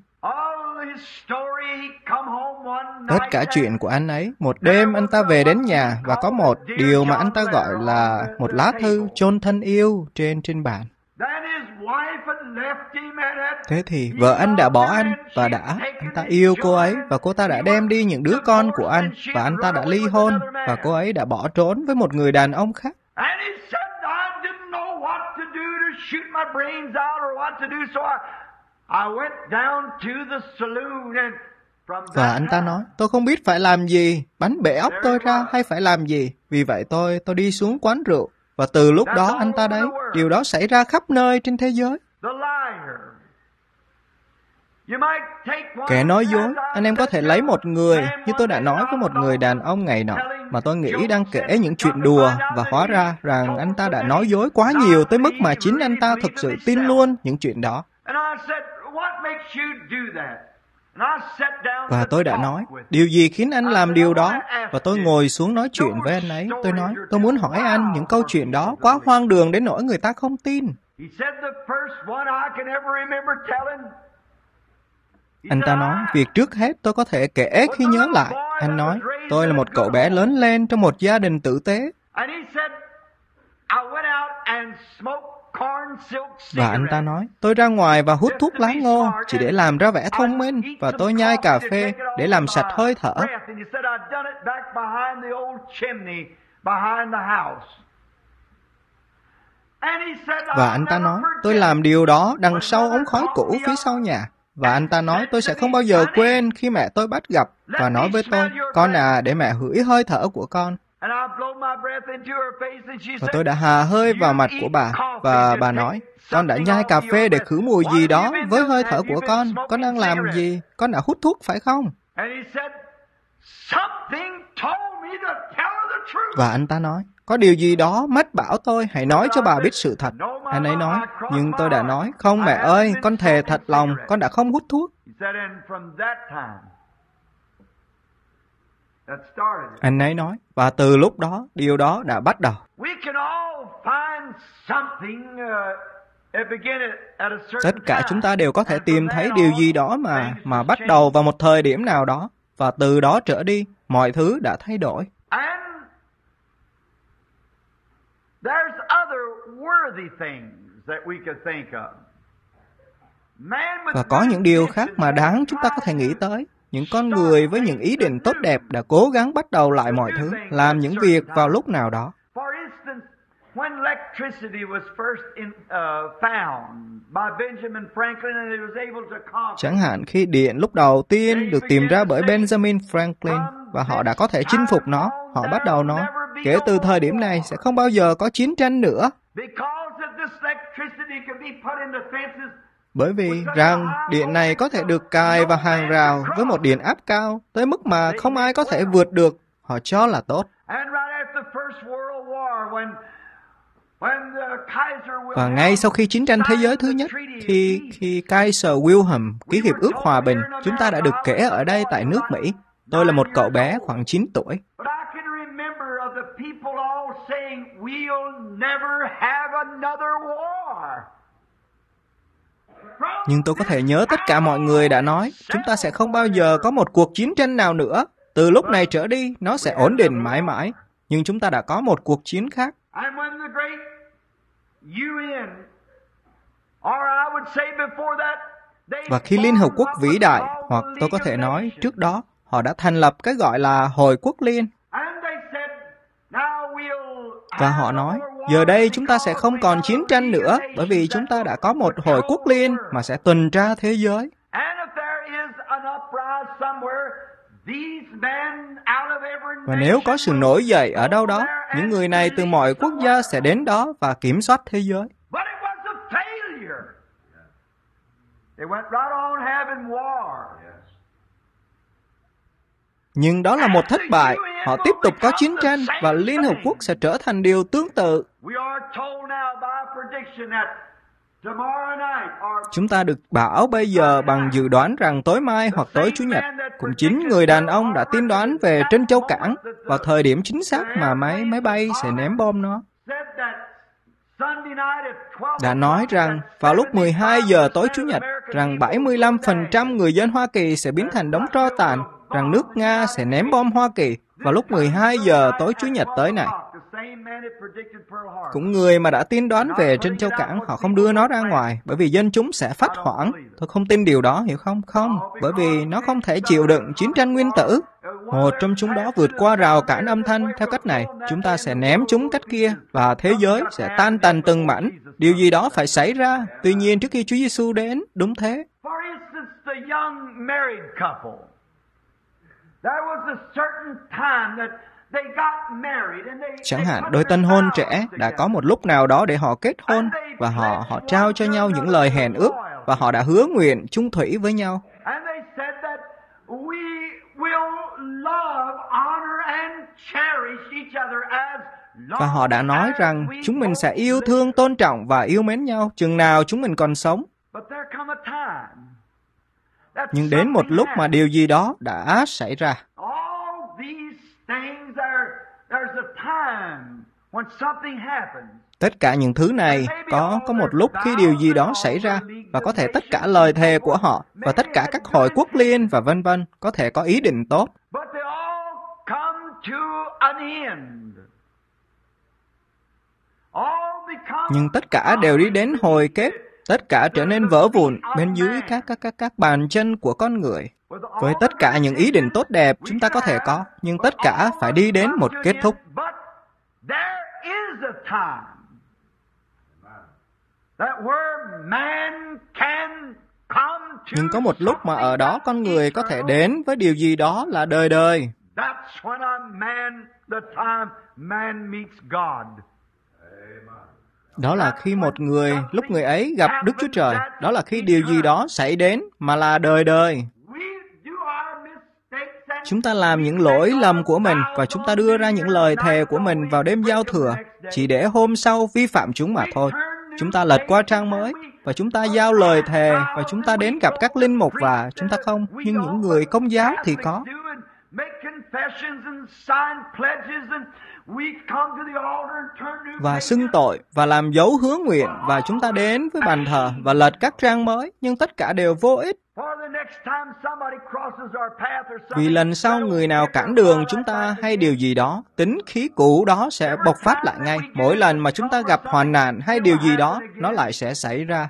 Tất cả chuyện của anh ấy, một đêm anh ta về đến nhà và có một điều mà anh ta gọi là một lá thư chôn thân yêu trên bàn. Thế thì vợ anh đã bỏ anh và anh ta yêu cô ấy, và cô ta đã đem đi những đứa con của anh, và anh ta đã ly hôn, và cô ấy đã bỏ trốn với một người đàn ông khác. Và anh ta nói, tôi không biết phải làm gì, bắn bể óc tôi ra hay phải làm gì. Vì vậy tôi đi xuống quán rượu. Và từ lúc đó anh ta đấy, điều đó xảy ra khắp nơi trên thế giới. Kẻ nói dối, anh em có thể lấy một người, như tôi đã nói với một người đàn ông ngày nọ, mà tôi nghĩ đang kể những chuyện đùa, và hóa ra rằng anh ta đã nói dối quá nhiều tới mức mà chính anh ta thực sự tin luôn những chuyện đó. Và tôi đã nói, điều gì khiến anh làm điều đó? Và tôi ngồi xuống nói chuyện với anh ấy. Tôi nói, tôi muốn hỏi anh, những câu chuyện đó quá hoang đường đến nỗi người ta không tin. Anh ta nói, việc trước hết tôi có thể kể khi nhớ lại. Anh nói, tôi là một cậu bé lớn lên trong một gia đình tử tế. Và anh ta nói, tôi ra ngoài và hút thuốc lá ngô chỉ để làm ra vẻ thông minh, và tôi nhai cà phê để làm sạch hơi thở. Và anh ta nói, tôi làm điều đó đằng sau ống khói cũ phía sau nhà. Và anh ta nói, tôi sẽ không bao giờ quên khi mẹ tôi bắt gặp và nói với tôi, con à, để mẹ hửi hơi thở của con. Và tôi đã hà hơi vào mặt của bà, và bà nói, con đã nhai cà phê để khử mùi gì đó với hơi thở của con đang làm gì? Con đã hút thuốc phải không? Và anh ta nói, có điều gì đó mách bảo tôi hãy nói cho bà biết sự thật. Anh ấy nói, nhưng tôi đã nói, không mẹ ơi, con thề thật lòng, con đã không hút thuốc. Anh ấy nói, và từ lúc đó, điều đó đã bắt đầu. Tất cả chúng ta đều có thể tìm thấy điều gì đó mà bắt đầu vào một thời điểm nào đó, và từ đó trở đi, mọi thứ đã thay đổi. Và có những điều khác mà đáng chúng ta có thể nghĩ tới. Những con người với những ý định tốt đẹp đã cố gắng bắt đầu lại mọi thứ, làm những việc vào lúc nào đó. Chẳng hạn khi điện lúc đầu tiên được tìm ra bởi Benjamin Franklin, và họ đã có thể chinh phục nó, họ bắt đầu nói, kể từ thời điểm này sẽ không bao giờ có chiến tranh nữa. Bởi vì rằng điện này có thể được cài vào hàng rào với một điện áp cao tới mức mà không ai có thể vượt được, họ cho là tốt. Và ngay sau khi chiến tranh thế giới thứ nhất, khi Kaiser Wilhelm ký hiệp ước hòa bình, chúng ta đã được kể ở đây tại nước Mỹ. Tôi là một cậu bé khoảng 9 tuổi. Nhưng tôi có thể nhớ tất cả mọi người đã nói, chúng ta sẽ không bao giờ có một cuộc chiến tranh nào nữa. Từ lúc này trở đi, nó sẽ ổn định mãi mãi. Nhưng chúng ta đã có một cuộc chiến khác. Và khi Liên Hợp Quốc vĩ đại, hoặc tôi có thể nói trước đó, họ đã thành lập cái gọi là Hội Quốc Liên. Và họ nói, giờ đây chúng ta sẽ không còn chiến tranh nữa, bởi vì chúng ta đã có một Hội Quốc Liên mà sẽ tuần tra thế giới. Và nếu có sự nổi dậy ở đâu đó, những người này từ mọi quốc gia sẽ đến đó và kiểm soát thế giới. Nhưng đó là một thất bại. Họ tiếp tục có chiến tranh và Liên Hợp Quốc sẽ trở thành điều tương tự. Chúng ta được bảo bây giờ bằng dự đoán rằng tối mai hoặc tối Chủ nhật, cũng chính người đàn ông đã tiên đoán về Trân Châu Cảng vào thời điểm chính xác mà máy bay sẽ ném bom nó. Đã nói rằng vào lúc 12 giờ tối Chủ nhật, rằng 75% người dân Hoa Kỳ sẽ biến thành đống tro tàn, rằng nước Nga sẽ ném bom Hoa Kỳ vào lúc 12 giờ tối Chủ nhật tới này. Cũng người mà đã tiên đoán về Trân Châu Cảng, họ không đưa nó ra ngoài, bởi vì dân chúng sẽ phát hoảng. Tôi không tin điều đó, hiểu không? Không, bởi vì nó không thể chịu đựng chiến tranh nguyên tử. Một trong chúng đó vượt qua rào cản âm thanh theo cách này, chúng ta sẽ ném chúng cách kia, và thế giới sẽ tan tành từng mảnh. Điều gì đó phải xảy ra, tuy nhiên trước khi Chúa Giêsu đến, đúng thế. Chẳng hạn, đôi tân hôn trẻ đã có một lúc nào đó để họ kết hôn, và họ trao cho nhau những lời hẹn ước, và họ đã hứa nguyện chung thủy với nhau. And they said that we will love, honor and cherish each other as Và họ đã nói rằng chúng mình sẽ yêu thương, tôn trọng và yêu mến nhau chừng nào chúng mình còn sống. Nhưng đến một lúc mà điều gì đó đã xảy ra. Tất cả những thứ này có một lúc khi điều gì đó xảy ra, và có thể tất cả lời thề của họ và tất cả các hội quốc liên và vân vân có thể có ý định tốt. Nhưng tất cả đều đi đến hồi kết, tất cả trở nên vỡ vụn bên dưới các bàn chân của con người. Với tất cả những ý định tốt đẹp chúng ta có thể có, nhưng tất cả phải đi đến một kết thúc. Nhưng có một lúc mà ở đó con người có thể đến với điều gì đó là đời đời. Đó là khi một người, lúc người ấy gặp Đức Chúa Trời, đó là khi điều gì đó xảy đến mà là đời đời. Chúng ta làm những lỗi lầm của mình và chúng ta đưa ra những lời thề của mình vào đêm giao thừa, chỉ để hôm sau vi phạm chúng mà thôi. Chúng ta lật qua trang mới và chúng ta giao lời thề và chúng ta đến gặp các linh mục và chúng ta không. Nhưng những người Công giáo thì có. Và xưng tội và làm dấu hứa nguyện và chúng ta đến với bàn thờ và lật các trang mới, nhưng tất cả đều vô ích. Vì lần sau người nào cản đường chúng ta hay điều gì đó, tính khí cũ đó sẽ bộc phát lại ngay. Mỗi lần mà chúng ta gặp hoạn nạn hay điều gì đó, nó lại sẽ xảy ra.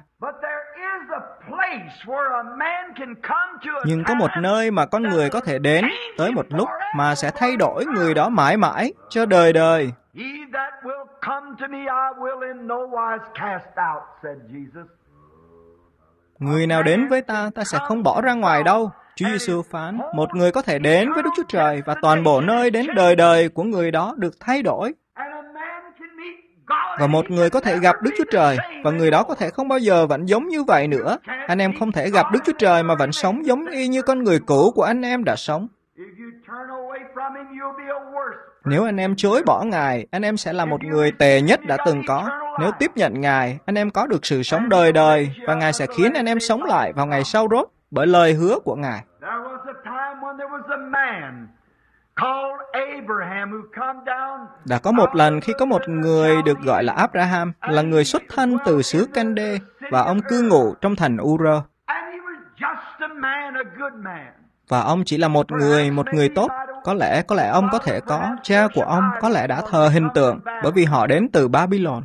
Nhưng có một nơi mà con người có thể đến tới một lúc mà sẽ thay đổi người đó mãi mãi cho đời đời. Người nào đến với ta, ta sẽ không bỏ ra ngoài đâu. Chúa Giêsu phán, một người có thể đến với Đức Chúa Trời và toàn bộ nơi đến đời đời của người đó được thay đổi. Và một người có thể gặp Đức Chúa Trời và người đó có thể không bao giờ vẫn giống như vậy nữa. Anh em không thể gặp Đức Chúa Trời mà vẫn sống giống y như con người cũ của anh em đã sống. Nếu anh em chối bỏ Ngài, anh em sẽ là một người tệ nhất đã từng có. Nếu tiếp nhận Ngài, anh em có được sự sống đời đời và Ngài sẽ khiến anh em sống lại vào ngày sau rốt bởi lời hứa của Ngài. Đã có một lần khi có một người được gọi là Abraham, là người xuất thân từ xứ Canh-đê, và ông cư ngụ trong thành Ur-ơ. Và ông chỉ là một người tốt. Có lẽ ông có thể có, cha của ông có lẽ đã thờ hình tượng, bởi vì họ đến từ Babylon.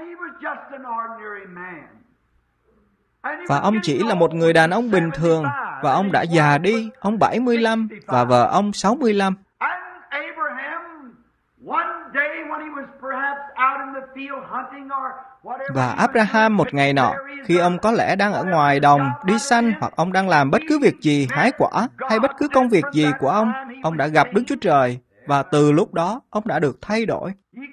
Và ông chỉ là một người đàn ông bình thường, và ông đã già đi, ông 75, và vợ ông 65. Và Abraham một ngày nọ, khi ông có lẽ đang ở ngoài đồng, đi săn, hoặc ông đang làm bất cứ việc gì, hái quả, hay bất cứ công việc gì của ông đã gặp Đức Chúa Trời, và từ lúc đó, ông đã được thay đổi.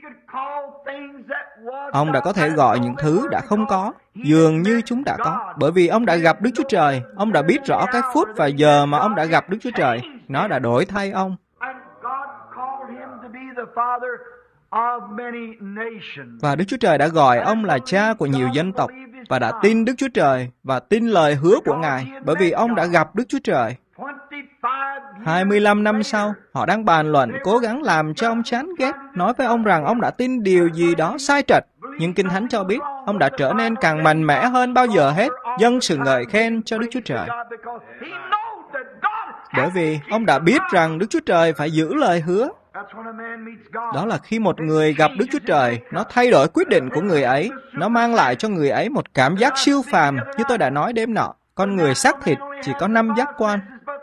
Ông đã có thể gọi những thứ đã không có, dường như chúng đã có, bởi vì ông đã gặp Đức Chúa Trời, ông đã biết rõ cái phút và giờ mà ông đã gặp Đức Chúa Trời, nó đã đổi thay ông. Và Đức Chúa Trời đã gọi ông là cha của nhiều dân tộc, và đã tin Đức Chúa Trời, và tin lời hứa của Ngài, bởi vì ông đã gặp Đức Chúa Trời. 25 năm sau, họ đang bàn luận, cố gắng làm cho ông chán ghét, nói với ông rằng ông đã tin điều gì đó sai trật. Nhưng Kinh Thánh cho biết, ông đã trở nên càng mạnh mẽ hơn bao giờ hết, dâng sự ngợi khen cho Đức Chúa Trời. Bởi vì ông đã biết rằng Đức Chúa Trời phải giữ lời hứa. Đó là khi một người gặp Đức Chúa Trời, nó thay đổi quyết định của người ấy, nó mang lại cho người ấy một cảm giác siêu phàm, như tôi đã nói đêm nọ. Con người xác thịt chỉ có 5 giác quan.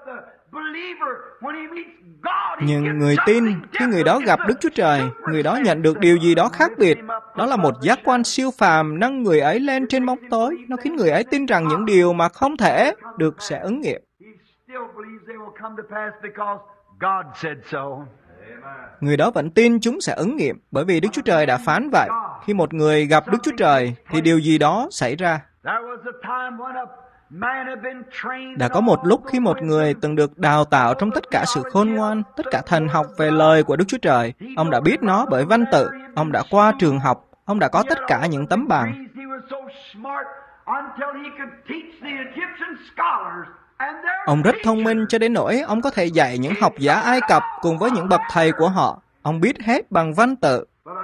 Nhưng người tin, khi người đó gặp Đức Chúa Trời, người đó nhận được điều gì đó khác biệt. Đó là một giác quan siêu phàm nâng người ấy lên trên bóng tối. Nó khiến người ấy tin rằng những điều mà không thể được sẽ ứng nghiệm. Người đó vẫn tin chúng sẽ ứng nghiệm, bởi vì Đức Chúa Trời đã phán vậy. Khi một người gặp Đức Chúa Trời, thì điều gì đó xảy ra. Đã có một lúc khi một người từng được đào tạo trong tất cả sự khôn ngoan, tất cả thần học về lời của Đức Chúa Trời. Ông đã biết nó bởi văn tự, ông đã qua trường học, ông đã có tất cả những tấm bằng. Ông rất thông minh cho đến nỗi ông có thể dạy những học giả Ai Cập cùng với những bậc thầy của họ. Ông biết hết bằng văn tự.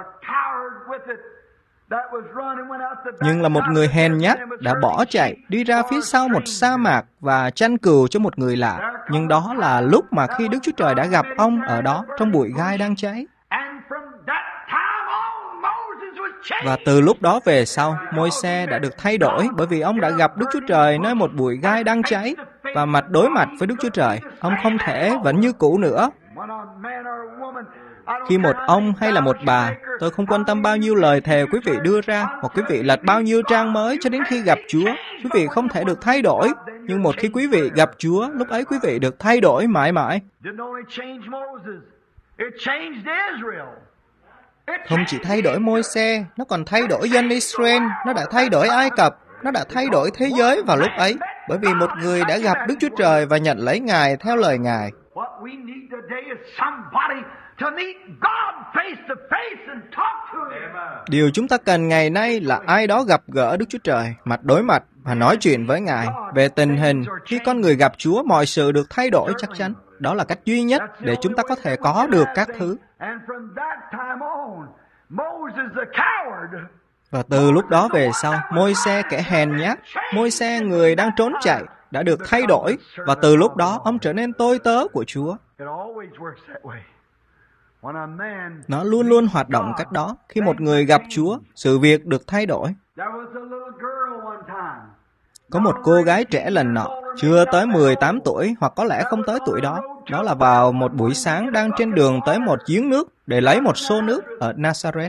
Nhưng là một người hèn nhát đã bỏ chạy đi ra phía sau một sa mạc và chăn cừu cho một người lạ. Nhưng đó là lúc mà khi Đức Chúa Trời đã gặp ông ở đó trong bụi gai đang cháy. Và từ lúc đó về sau, Môi-se đã được thay đổi bởi vì ông đã gặp Đức Chúa Trời nơi một bụi gai đang cháy và mặt đối mặt với Đức Chúa Trời. Ông không thể vẫn như cũ nữa. Khi một ông hay là một bà, tôi không quan tâm bao nhiêu lời thề quý vị đưa ra, hoặc quý vị lật bao nhiêu trang mới cho đến khi gặp Chúa, quý vị không thể được thay đổi. Nhưng một khi quý vị gặp Chúa, lúc ấy quý vị được thay đổi mãi mãi. Không chỉ thay đổi Môi-se, nó còn thay đổi dân Israel, nó đã thay đổi Ai Cập, nó đã thay đổi thế giới vào lúc ấy, bởi vì một người đã gặp Đức Chúa Trời và nhận lấy Ngài theo lời Ngài. Điều chúng ta cần ngày nay là ai đó gặp gỡ Đức Chúa Trời, mặt đối mặt và nói chuyện với Ngài về tình hình. Khi con người gặp Chúa, mọi sự được thay đổi chắc chắn. Đó là cách duy nhất để chúng ta có thể có được các thứ. Và từ lúc đó về sau, Môi-se kẻ hèn nhát, Môi-se người đang trốn chạy, đã được thay đổi. Và từ lúc đó, ông trở nên tôi tớ của Chúa. Nó luôn luôn hoạt động cách đó. Khi một người gặp Chúa, sự việc được thay đổi. Có một cô gái trẻ lần nọ, chưa tới 18 tuổi hoặc có lẽ không tới tuổi đó. Đó là vào một buổi sáng đang trên đường tới một giếng nước để lấy một xô nước ở Nazareth.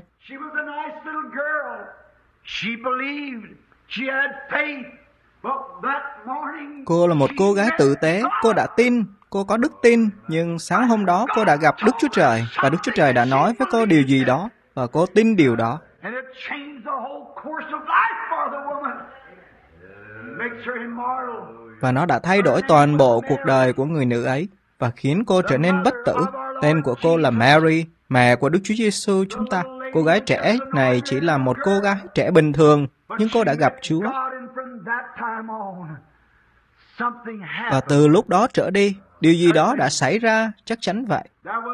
Cô là một cô gái tử tế, cô đã tin, cô có đức tin, nhưng sáng hôm đó cô đã gặp Đức Chúa Trời và Đức Chúa Trời đã nói với cô điều gì đó và cô tin điều đó. Và nó đã thay đổi toàn bộ cuộc đời của người nữ ấy và khiến cô trở nên bất tử. Tên của cô là Mary, mẹ của Đức Chúa Giêsu chúng ta. Cô gái trẻ này chỉ là một cô gái trẻ bình thường, nhưng cô đã gặp Chúa. Và từ lúc đó trở đi, điều gì đó đã xảy ra, chắc chắn vậy.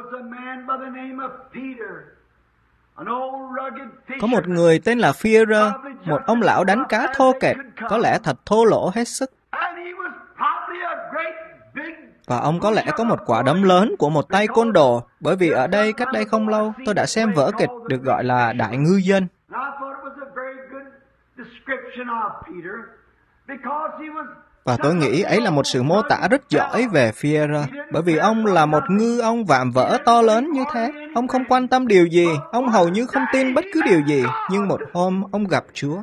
Có một người tên là Phi-e-rơ, một ông lão đánh cá thô kệch, có lẽ thật thô lỗ hết sức. Và ông có lẽ có một quả đấm lớn của một tay côn đồ, bởi vì ở đây cách đây không lâu tôi đã xem vở kịch được gọi là Đại Ngư Dân. Và tôi nghĩ ấy là một sự mô tả rất giỏi về Phi-e-rơ, bởi vì ông là một ngư ông vạm vỡ to lớn như thế. Ông không quan tâm điều gì, ông hầu như không tin bất cứ điều gì, nhưng một hôm ông gặp Chúa.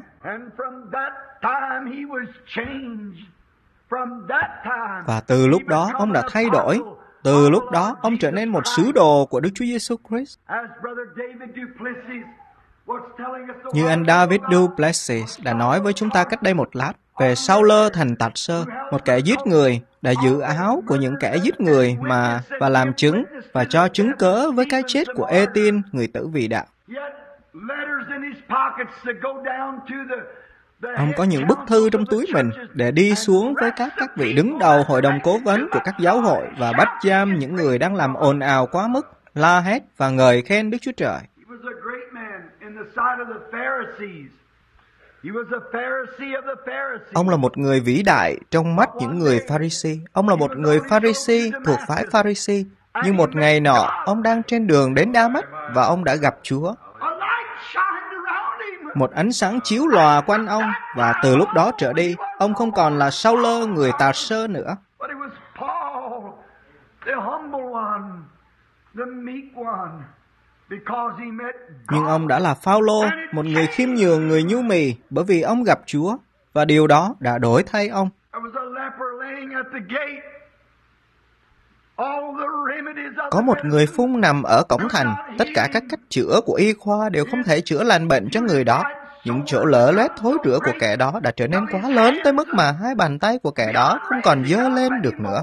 Và từ lúc đó ông đã thay đổi. Từ lúc đó ông trở nên một sứ đồ của Đức Chúa Giêsu Christ. Như anh David du Plessis đã nói với chúng ta cách đây một lát về Sau-lơ thành Tạt Sơ, một kẻ giết người đã giữ áo của những kẻ giết người và làm chứng và cho chứng cớ với cái chết của Ê-tiên, người tử vì đạo. Ông có những bức thư trong túi mình để đi xuống với các vị đứng đầu hội đồng cố vấn của các giáo hội và bắt giam những người đang làm ồn ào quá mức, la hét và ngợi khen Đức Chúa Trời. Ông là một người vĩ đại trong mắt những người Pha-ri-si. Ông là một người Pha-ri-si thuộc phái Pha-ri-si. Nhưng một ngày nọ, ông đang trên đường đến Đa-mách và ông đã gặp Chúa. Một ánh sáng chiếu lòa quanh ông và từ lúc đó trở đi, ông không còn là Sau-lơ người Tạt Sơ nữa. Nhưng ông đã là Phao-lô, một người khiêm nhường, người nhu mì, bởi vì ông gặp Chúa, và điều đó đã đổi thay ông. Có một người phung nằm ở cổng thành, tất cả các cách chữa của y khoa đều không thể chữa lành bệnh cho người đó. những chỗ lở loét thối rữa của kẻ đó đã trở nên quá lớn tới mức mà 2 bàn tay của kẻ đó không còn giơ lên được nữa.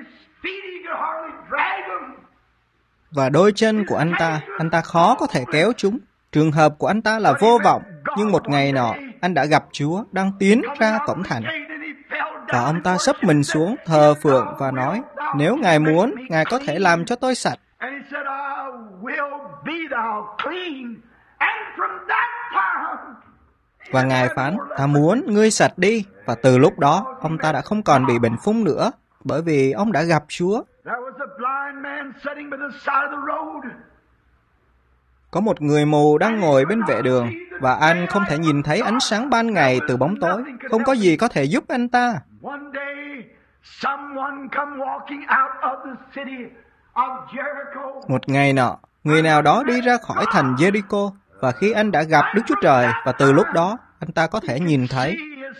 Và đôi chân của anh ta khó có thể kéo chúng. Trường hợp của anh ta là vô vọng, nhưng một ngày nọ, anh đã gặp Chúa đang tiến ra cổng thành. Và ông ta xấp mình xuống, thờ phượng và nói, nếu Ngài muốn, Ngài có thể làm cho tôi sạch. Và Ngài phán, ta muốn ngươi sạch đi. Và từ lúc đó, ông ta đã không còn bị bệnh phung nữa, bởi vì ông đã gặp Chúa. Có một người mù đang ngồi bên vệ đường, và anh không thể nhìn thấy ánh sáng ban ngày từ bóng tối. Không có gì có thể giúp anh ta. Một ngày nọ, người nào đó đi ra khỏi thành Jericho, và khi anh đã gặp Đức Chúa Trời, và từ lúc đó, anh ta có thể nhìn thấy.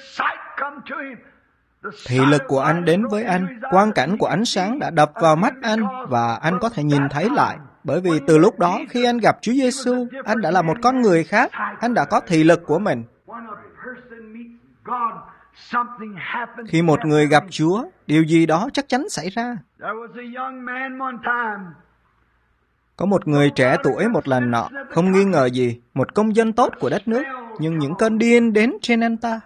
Thị lực của anh đến với anh, quang cảnh của ánh sáng đã đập vào mắt anh, và anh có thể nhìn thấy lại. Bởi vì từ lúc đó, khi anh gặp Chúa Giêsu, anh đã là một con người khác, anh đã có thị lực của mình. Khi một người gặp Chúa, điều gì đó chắc chắn xảy ra. Có một người trẻ tuổi một lần nọ, không nghi ngờ gì, một công dân tốt của đất nước, nhưng những cơn điên đến trên anh ta.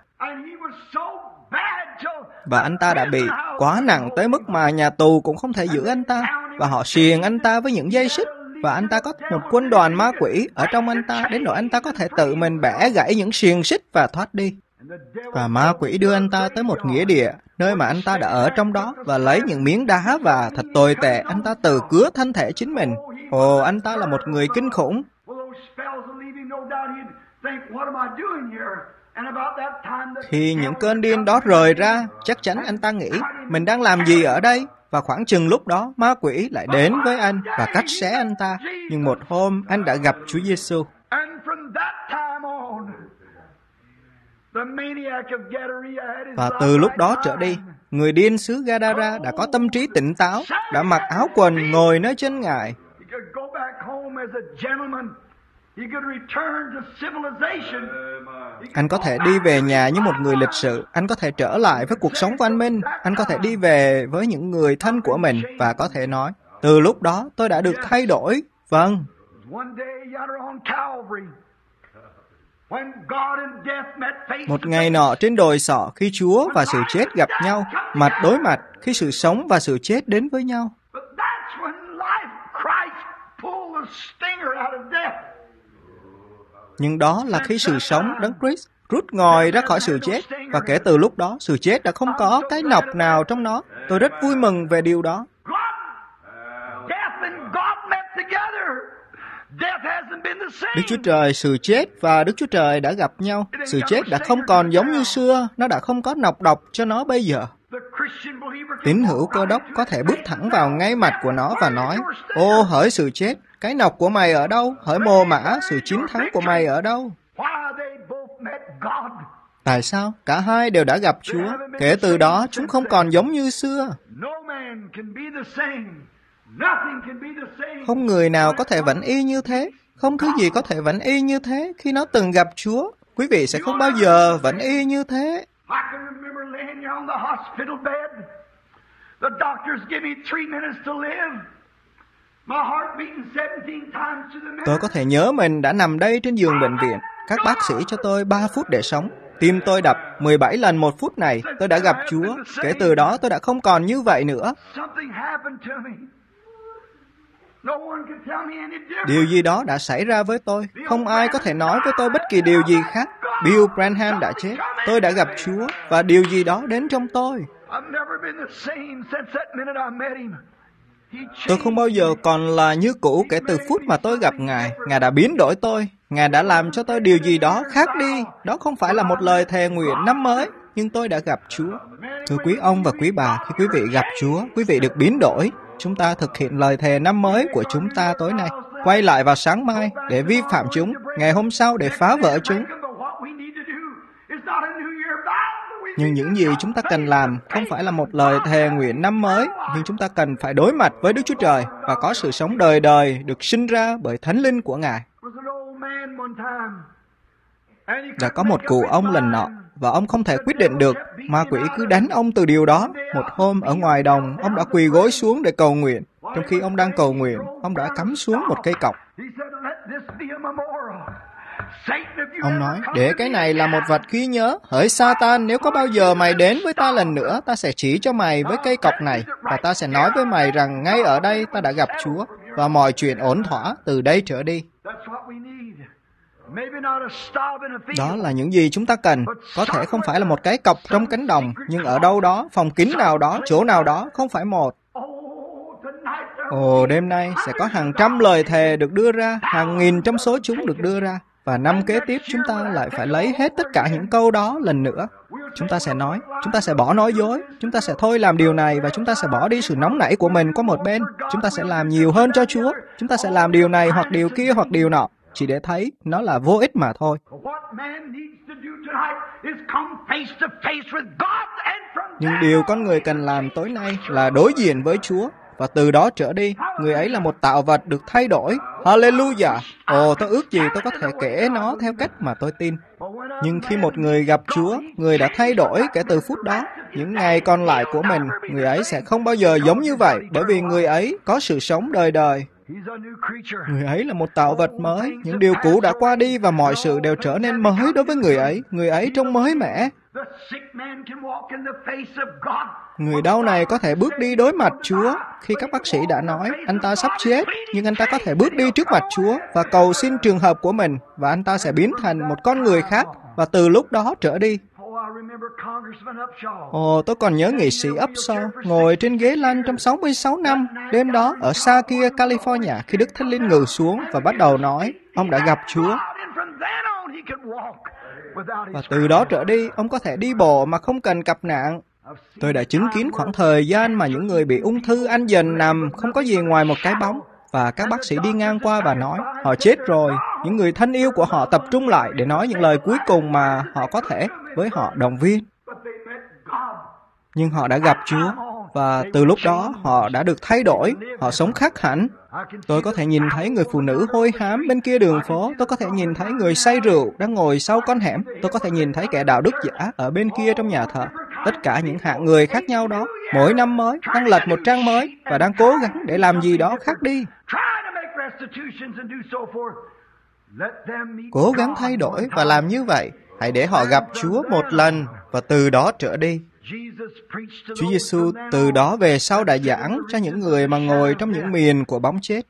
Và anh ta đã bị quá nặng tới mức mà nhà tù cũng không thể giữ anh ta. Và họ xiềng anh ta với những dây xích. Và anh ta có một quân đoàn ma quỷ ở trong anh ta, đến nỗi anh ta có thể tự mình bẻ gãy những xiềng xích và thoát đi. Và ma quỷ đưa anh ta tới một nghĩa địa, nơi mà anh ta đã ở trong đó, và lấy những miếng đá và thật tồi tệ, anh ta tự cứa thân thể chính mình. Ồ, anh ta là một người kinh khủng. Khi những cơn điên đó rời ra, chắc chắn anh ta nghĩ, mình đang làm gì ở đây? Và khoảng chừng lúc đó, ma quỷ lại đến với anh và cắt xé anh ta. Nhưng một hôm, anh đã gặp Chúa Giêsu. Và từ lúc đó trở đi, người điên xứ Gadara đã có tâm trí tỉnh táo, đã mặc áo quần ngồi nơi chân Ngài. Anh có thể đi về nhà như một người lịch sự, anh có thể trở lại với cuộc sống văn minh, anh có thể đi về với những người thân của mình và có thể nói, từ lúc đó tôi đã được thay đổi. Vâng. Một ngày nọ trên đồi sọ, khi Chúa và sự chết gặp nhau, mặt đối mặt, khi sự sống và sự chết đến với nhau. Nhưng đó là khi sự sống Đấng Christ rút ngòi ra khỏi sự chết, và kể từ lúc đó, sự chết đã không có cái nọc nào trong nó. Tôi rất vui mừng về điều đó. Đức Chúa Trời, sự chết và Đức Chúa Trời đã gặp nhau. Sự chết đã không còn giống như xưa, nó đã không có nọc độc cho nó bây giờ. Tín hữu Cơ Đốc có thể bước thẳng vào ngay mặt của nó và nói, ô hỡi sự chết, cái nọc của mày ở đâu? Hỡi mồ mã, sự chiến thắng của mày ở đâu? Tại sao? Cả hai đều đã gặp Chúa. Kể từ đó, chúng không còn giống như xưa. Không người nào có thể vẫn y như thế. Không thứ gì có thể vẫn y như thế khi nó từng gặp Chúa. Quý vị sẽ không bao giờ vẫn y như thế. Tôi có thể nhớ mình đã nằm đây trên giường bệnh viện. Các bác sĩ cho tôi 3 phút để sống. Tim tôi đập 17 lần 1 phút này. Tôi đã gặp Chúa. Kể từ đó tôi đã không còn như vậy nữa. Điều gì đó đã xảy ra với tôi. Không ai có thể nói với tôi bất kỳ điều gì khác. Bill Branham đã chết. Tôi đã gặp Chúa. Và điều gì đó đến trong tôi. Tôi không bao giờ còn là như cũ kể từ phút mà tôi gặp Ngài. Ngài đã biến đổi tôi. Ngài đã làm cho tôi điều gì đó khác đi. Đó không phải là một lời thề nguyện năm mới, nhưng tôi đã gặp Chúa. Thưa quý ông và quý bà, khi quý vị gặp Chúa, quý vị được biến đổi. Chúng ta thực hiện lời thề năm mới của chúng ta tối nay. Quay lại vào sáng mai để vi phạm chúng, ngày hôm sau để phá vỡ chúng. Nhưng những gì chúng ta cần làm không phải là một lời thề nguyện năm mới, nhưng chúng ta cần phải đối mặt với Đức Chúa Trời và có sự sống đời đời được sinh ra bởi Thánh Linh của Ngài. Đã có một cụ ông lần nọ, và ông không thể quyết định được, ma quỷ cứ đánh ông từ điều đó. Một hôm ở ngoài đồng, ông đã quỳ gối xuống để cầu nguyện. Trong khi ông đang cầu nguyện, ông đã cắm xuống một cây cọc. Ông nói, để cái này là một vật ghi nhớ. Hỡi Satan, nếu có bao giờ mày đến với ta lần nữa, ta sẽ chỉ cho mày với cây cọc này, và ta sẽ nói với mày rằng ngay ở đây ta đã gặp Chúa, và mọi chuyện ổn thỏa từ đây trở đi. Đó là những gì chúng ta cần. Có thể không phải là một cái cọc trong cánh đồng, nhưng ở đâu đó, phòng kín nào đó, chỗ nào đó, không phải một. Ồ, đêm nay sẽ có hàng trăm lời thề được đưa ra, hàng nghìn trong số chúng được đưa ra. Và năm kế tiếp chúng ta lại phải lấy hết tất cả những câu đó lần nữa. Chúng ta sẽ nói, chúng ta sẽ bỏ nói dối, chúng ta sẽ thôi làm điều này, và chúng ta sẽ bỏ đi sự nóng nảy của mình qua một bên. Chúng ta sẽ làm nhiều hơn cho Chúa. Chúng ta sẽ làm điều này hoặc điều kia hoặc điều nọ, chỉ để thấy nó là vô ích mà thôi. Nhưng điều con người cần làm tối nay là đối diện với Chúa, và từ đó trở đi, người ấy là một tạo vật được thay đổi. Hallelujah! Ồ, tôi ước gì tôi có thể kể nó theo cách mà tôi tin. Nhưng khi một người gặp Chúa, người đã thay đổi kể từ phút đó. Những ngày còn lại của mình, người ấy sẽ không bao giờ giống như vậy, bởi vì người ấy có sự sống đời đời. Người ấy là một tạo vật mới. Những điều cũ đã qua đi và mọi sự đều trở nên mới đối với người ấy. Người ấy trông mới mẻ. Người đau này có thể bước đi đối mặt Chúa. Khi các bác sĩ đã nói anh ta sắp chết, nhưng anh ta có thể bước đi trước mặt Chúa và cầu xin trường hợp của mình, và anh ta sẽ biến thành một con người khác, và từ lúc đó trở đi. Ồ, tôi còn nhớ nghị sĩ Upshaw ngồi trên ghế lăn trong 66 năm, đêm đó ở xa kia California, khi Đức Thánh Linh ngự xuống và bắt đầu nói, ông đã gặp Chúa. Và từ đó trở đi, ông có thể đi bộ mà không cần cặp nạn. Tôi đã chứng kiến khoảng thời gian mà những người bị ung thư anh dần nằm, không có gì ngoài một cái bóng. Và các bác sĩ đi ngang qua và nói, họ chết rồi. Những người thân yêu của họ tập trung lại để nói những lời cuối cùng mà họ có thể với họ động viên. Nhưng họ đã gặp Chúa, và từ lúc đó họ đã được thay đổi, họ sống khác hẳn. Tôi có thể nhìn thấy người phụ nữ hôi hám bên kia đường phố, tôi có thể nhìn thấy người say rượu đang ngồi sau con hẻm, tôi có thể nhìn thấy kẻ đạo đức giả ở bên kia trong nhà thờ. Tất cả những hạng người khác nhau đó, mỗi năm mới, đang lật một trang mới và đang cố gắng để làm gì đó khác đi. Cố gắng thay đổi và làm như vậy. Hãy để họ gặp Chúa một lần và từ đó trở đi. Chúa Giêsu từ đó về sau đã giảng cho những người mà ngồi trong những miền của bóng chết.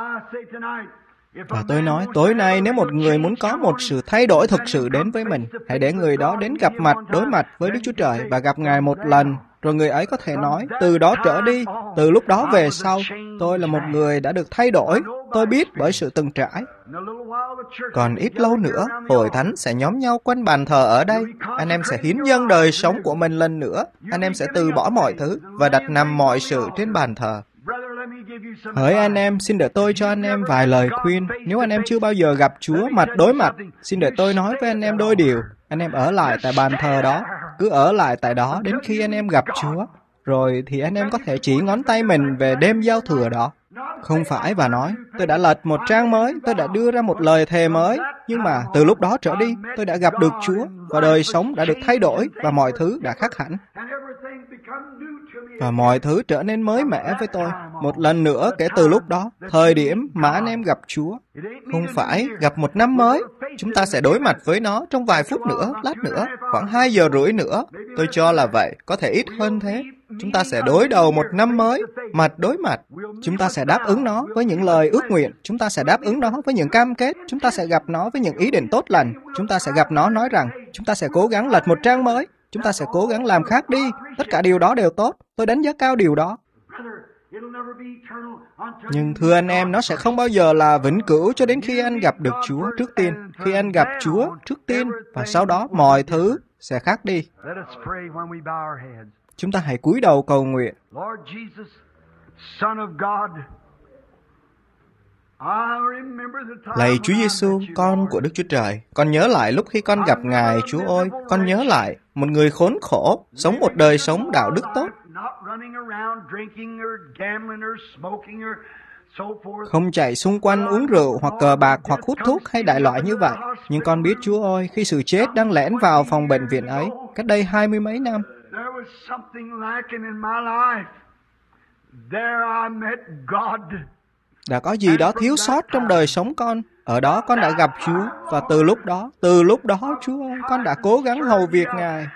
Và tôi nói, tối nay nếu một người muốn có một sự thay đổi thực sự đến với mình, hãy để người đó đến gặp mặt, đối mặt với Đức Chúa Trời và gặp Ngài một lần. Rồi người ấy có thể nói, từ đó trở đi, từ lúc đó về sau, tôi là một người đã được thay đổi. Tôi biết bởi sự từng trải. Còn ít lâu nữa, hội thánh sẽ nhóm nhau quanh bàn thờ ở đây. Anh em sẽ hiến dâng đời sống của mình lần nữa. Anh em sẽ từ bỏ mọi thứ và đặt nằm mọi sự trên bàn thờ. Hỡi anh em, xin để tôi cho anh em vài lời khuyên. Nếu anh em chưa bao giờ gặp Chúa mặt đối mặt, xin để tôi nói với anh em đôi điều. Anh em ở lại tại bàn thờ đó, cứ ở lại tại đó đến khi anh em gặp Chúa. Rồi thì anh em có thể chỉ ngón tay mình về đêm giao thừa đó. Không phải và nói, tôi đã lật một trang mới, tôi đã đưa ra một lời thề mới. Nhưng mà từ lúc đó trở đi, tôi đã gặp được Chúa, và đời sống đã được thay đổi, và mọi thứ đã khác hẳn. Và mọi thứ trở nên mới mẻ với tôi. Một lần nữa kể từ lúc đó, thời điểm mà anh em gặp Chúa. Không phải gặp một năm mới. Chúng ta sẽ đối mặt với nó trong vài phút nữa, lát nữa, khoảng 2 giờ rưỡi nữa. Tôi cho là vậy, có thể ít hơn thế. Chúng ta sẽ đối đầu một năm mới, mặt đối mặt. Chúng ta sẽ đáp ứng nó với những lời ước nguyện. Chúng ta sẽ đáp ứng nó với những cam kết. Chúng ta sẽ gặp nó với những ý định tốt lành. Chúng ta sẽ gặp nó nói rằng, chúng ta sẽ cố gắng lật một trang mới. Chúng ta sẽ cố gắng làm khác đi. Tất cả điều đó đều tốt. Tôi đánh giá cao điều đó. Nhưng thưa anh em, nó sẽ không bao giờ là vĩnh cửu cho đến khi anh gặp được Chúa trước tiên. Khi anh gặp Chúa trước tiên, và sau đó mọi thứ sẽ khác đi. Chúng ta hãy cúi đầu cầu nguyện. Lạy Chúa Giêsu, con của Đức Chúa Trời, con nhớ lại lúc khi con gặp Ngài, Chúa ơi, con nhớ lại một người khốn khổ, sống một đời sống đạo đức tốt, không chạy xung quanh uống rượu hoặc cờ bạc hoặc hút thuốc hay đại loại như vậy. Nhưng con biết, Chúa ơi, khi sự chết đang lẻn vào phòng bệnh viện ấy, cách đây 20 mấy năm, đã có gì đó thiếu sót trong đời sống con. Ở đó con đã gặp Chúa, và từ lúc đó, Chúa ơi, con đã cố gắng hầu việc Ngài.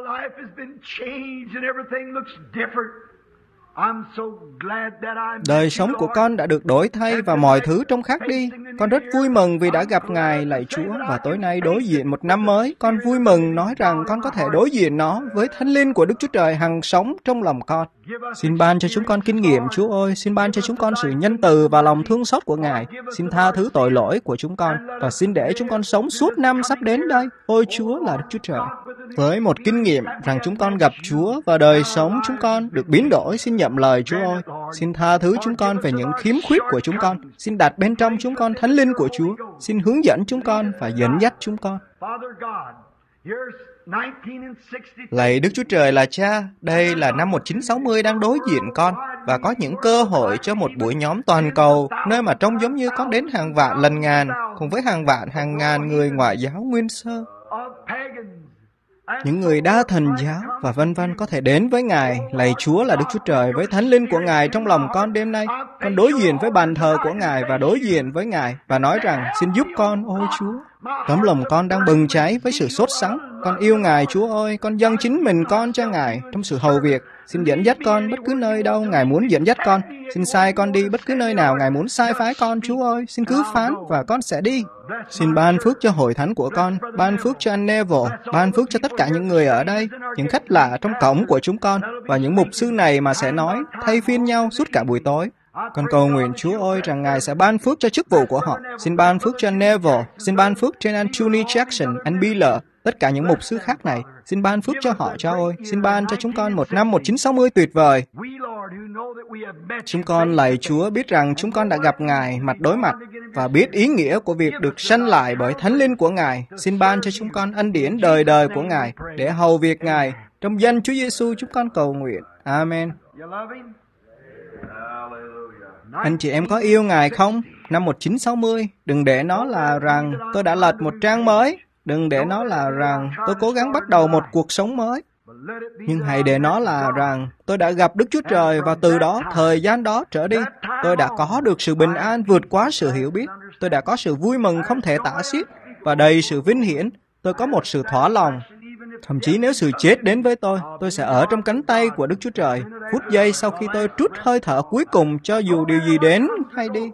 Đời sống của con đã được đổi thay và mọi thứ trông khác đi. Con rất vui mừng vì đã gặp Ngài, lạy Chúa, và tối nay đối diện một năm mới, con vui mừng nói rằng con có thể đối diện nó với Thánh Linh của Đức Chúa Trời hằng sống trong lòng con. Xin ban cho chúng con kinh nghiệm, Chúa ơi, xin ban cho chúng con sự nhân từ và lòng thương xót của Ngài. Xin tha thứ tội lỗi của chúng con, và xin để chúng con sống suốt năm sắp đến đây. Ôi Chúa là Đức Chúa Trời. Với một kinh nghiệm rằng chúng con gặp Chúa và đời sống chúng con được biến đổi, xin nhậm lời Chúa ơi. Xin tha thứ chúng con về những khiếm khuyết của chúng con. Xin đặt bên trong chúng con Thánh Linh của Chúa. Xin hướng dẫn chúng con và dẫn dắt chúng con. Lạy Đức Chúa Trời là Cha, đây là năm 1960 đang đối diện con, và có những cơ hội cho một buổi nhóm toàn cầu, nơi mà trông giống như có đến hàng vạn lần ngàn, cùng với hàng vạn hàng ngàn người ngoại giáo nguyên sơ, những người đa thần giáo và vân vân có thể đến với Ngài. Lạy Chúa là Đức Chúa Trời, với Thánh Linh của Ngài trong lòng con đêm nay, con đối diện với bàn thờ của Ngài và đối diện với Ngài và nói rằng xin giúp con, ôi Chúa. Tấm lòng con đang bừng cháy với sự sốt sắng. Con yêu Ngài, Chúa ơi, con dâng chính mình con cho Ngài trong sự hầu việc. Xin dẫn dắt con bất cứ nơi đâu Ngài muốn dẫn dắt con. Xin sai con đi bất cứ nơi nào Ngài muốn sai phái con, Chúa ơi. Xin cứ phán và con sẽ đi. Xin ban phước cho hội thánh của con, ban phước cho anh Neville, ban phước cho tất cả những người ở đây, những khách lạ trong cổng của chúng con, và những mục sư này mà sẽ nói, thay phiên nhau suốt cả buổi tối. Con cầu nguyện, Chúa ơi, rằng Ngài sẽ ban phước cho chức vụ của họ. Xin ban phước cho Neville, xin ban phước trên Anthony Jackson, anh Biller, tất cả những mục sư khác này. Xin ban phước cho họ, Cha ơi. Xin ban cho chúng con một năm 1960 tuyệt vời. Chúng con lạy Chúa biết rằng chúng con đã gặp Ngài mặt đối mặt và biết ý nghĩa của việc được sanh lại bởi Thánh Linh của Ngài. Xin ban cho chúng con ân điển đời đời của Ngài để hầu việc Ngài. Trong danh Chúa Giêsu chúng con cầu nguyện. Amen. Anh chị em có yêu Ngài không? Năm 1960, đừng để nó là rằng tôi đã lật một trang mới. Đừng để nó là rằng tôi cố gắng bắt đầu một cuộc sống mới. Nhưng hãy để nó là rằng tôi đã gặp Đức Chúa Trời và từ đó, thời gian đó trở đi, tôi đã có được sự bình an vượt quá sự hiểu biết. Tôi đã có sự vui mừng không thể tả xiết và đầy sự vinh hiển. Tôi có một sự thỏa lòng. Thậm chí nếu sự chết đến với tôi sẽ ở trong cánh tay của Đức Chúa Trời. Phút giây sau khi tôi trút hơi thở cuối cùng, cho dù điều gì đến hay đi.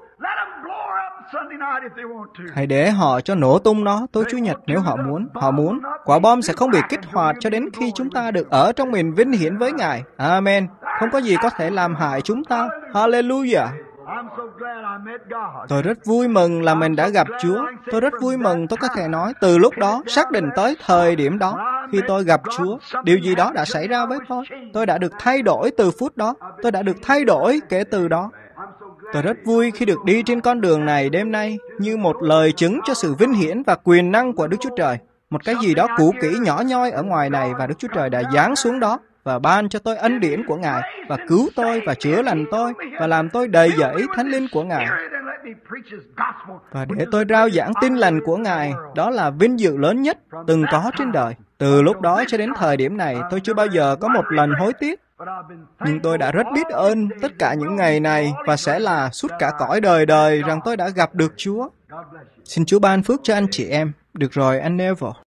Hãy để họ cho nổ tung nó tối Chủ nhật nếu họ muốn. Quả bom sẽ không bị kích hoạt cho đến khi chúng ta được ở trong miền vinh hiển với Ngài. Amen. Không có gì có thể làm hại chúng ta. Hallelujah. Tôi rất vui mừng là mình đã gặp Chúa. Tôi rất vui mừng tôi có thể nói từ lúc đó, xác định tới thời điểm đó, khi tôi gặp Chúa, điều gì đó đã xảy ra với tôi. Tôi đã được thay đổi từ phút đó. Tôi đã được thay đổi kể từ đó. Tôi rất vui khi được đi trên con đường này đêm nay như một lời chứng cho sự vinh hiển và quyền năng của Đức Chúa Trời. Một cái gì đó cũ kỹ nhỏ nhoi ở ngoài này và Đức Chúa Trời đã giáng xuống đó và ban cho tôi ân điển của Ngài và cứu tôi và chữa lành tôi và làm tôi đầy dẫy Thánh Linh của Ngài. Và để tôi rao giảng tin lành của Ngài, đó là vinh dự lớn nhất từng có trên đời. Từ lúc đó cho đến thời điểm này, tôi chưa bao giờ có một lần hối tiếc. Nhưng tôi đã rất biết ơn tất cả những ngày này và sẽ là suốt cả cõi đời đời rằng tôi đã gặp được Chúa. Xin Chúa ban phước cho anh chị em. Được rồi, anh Neville.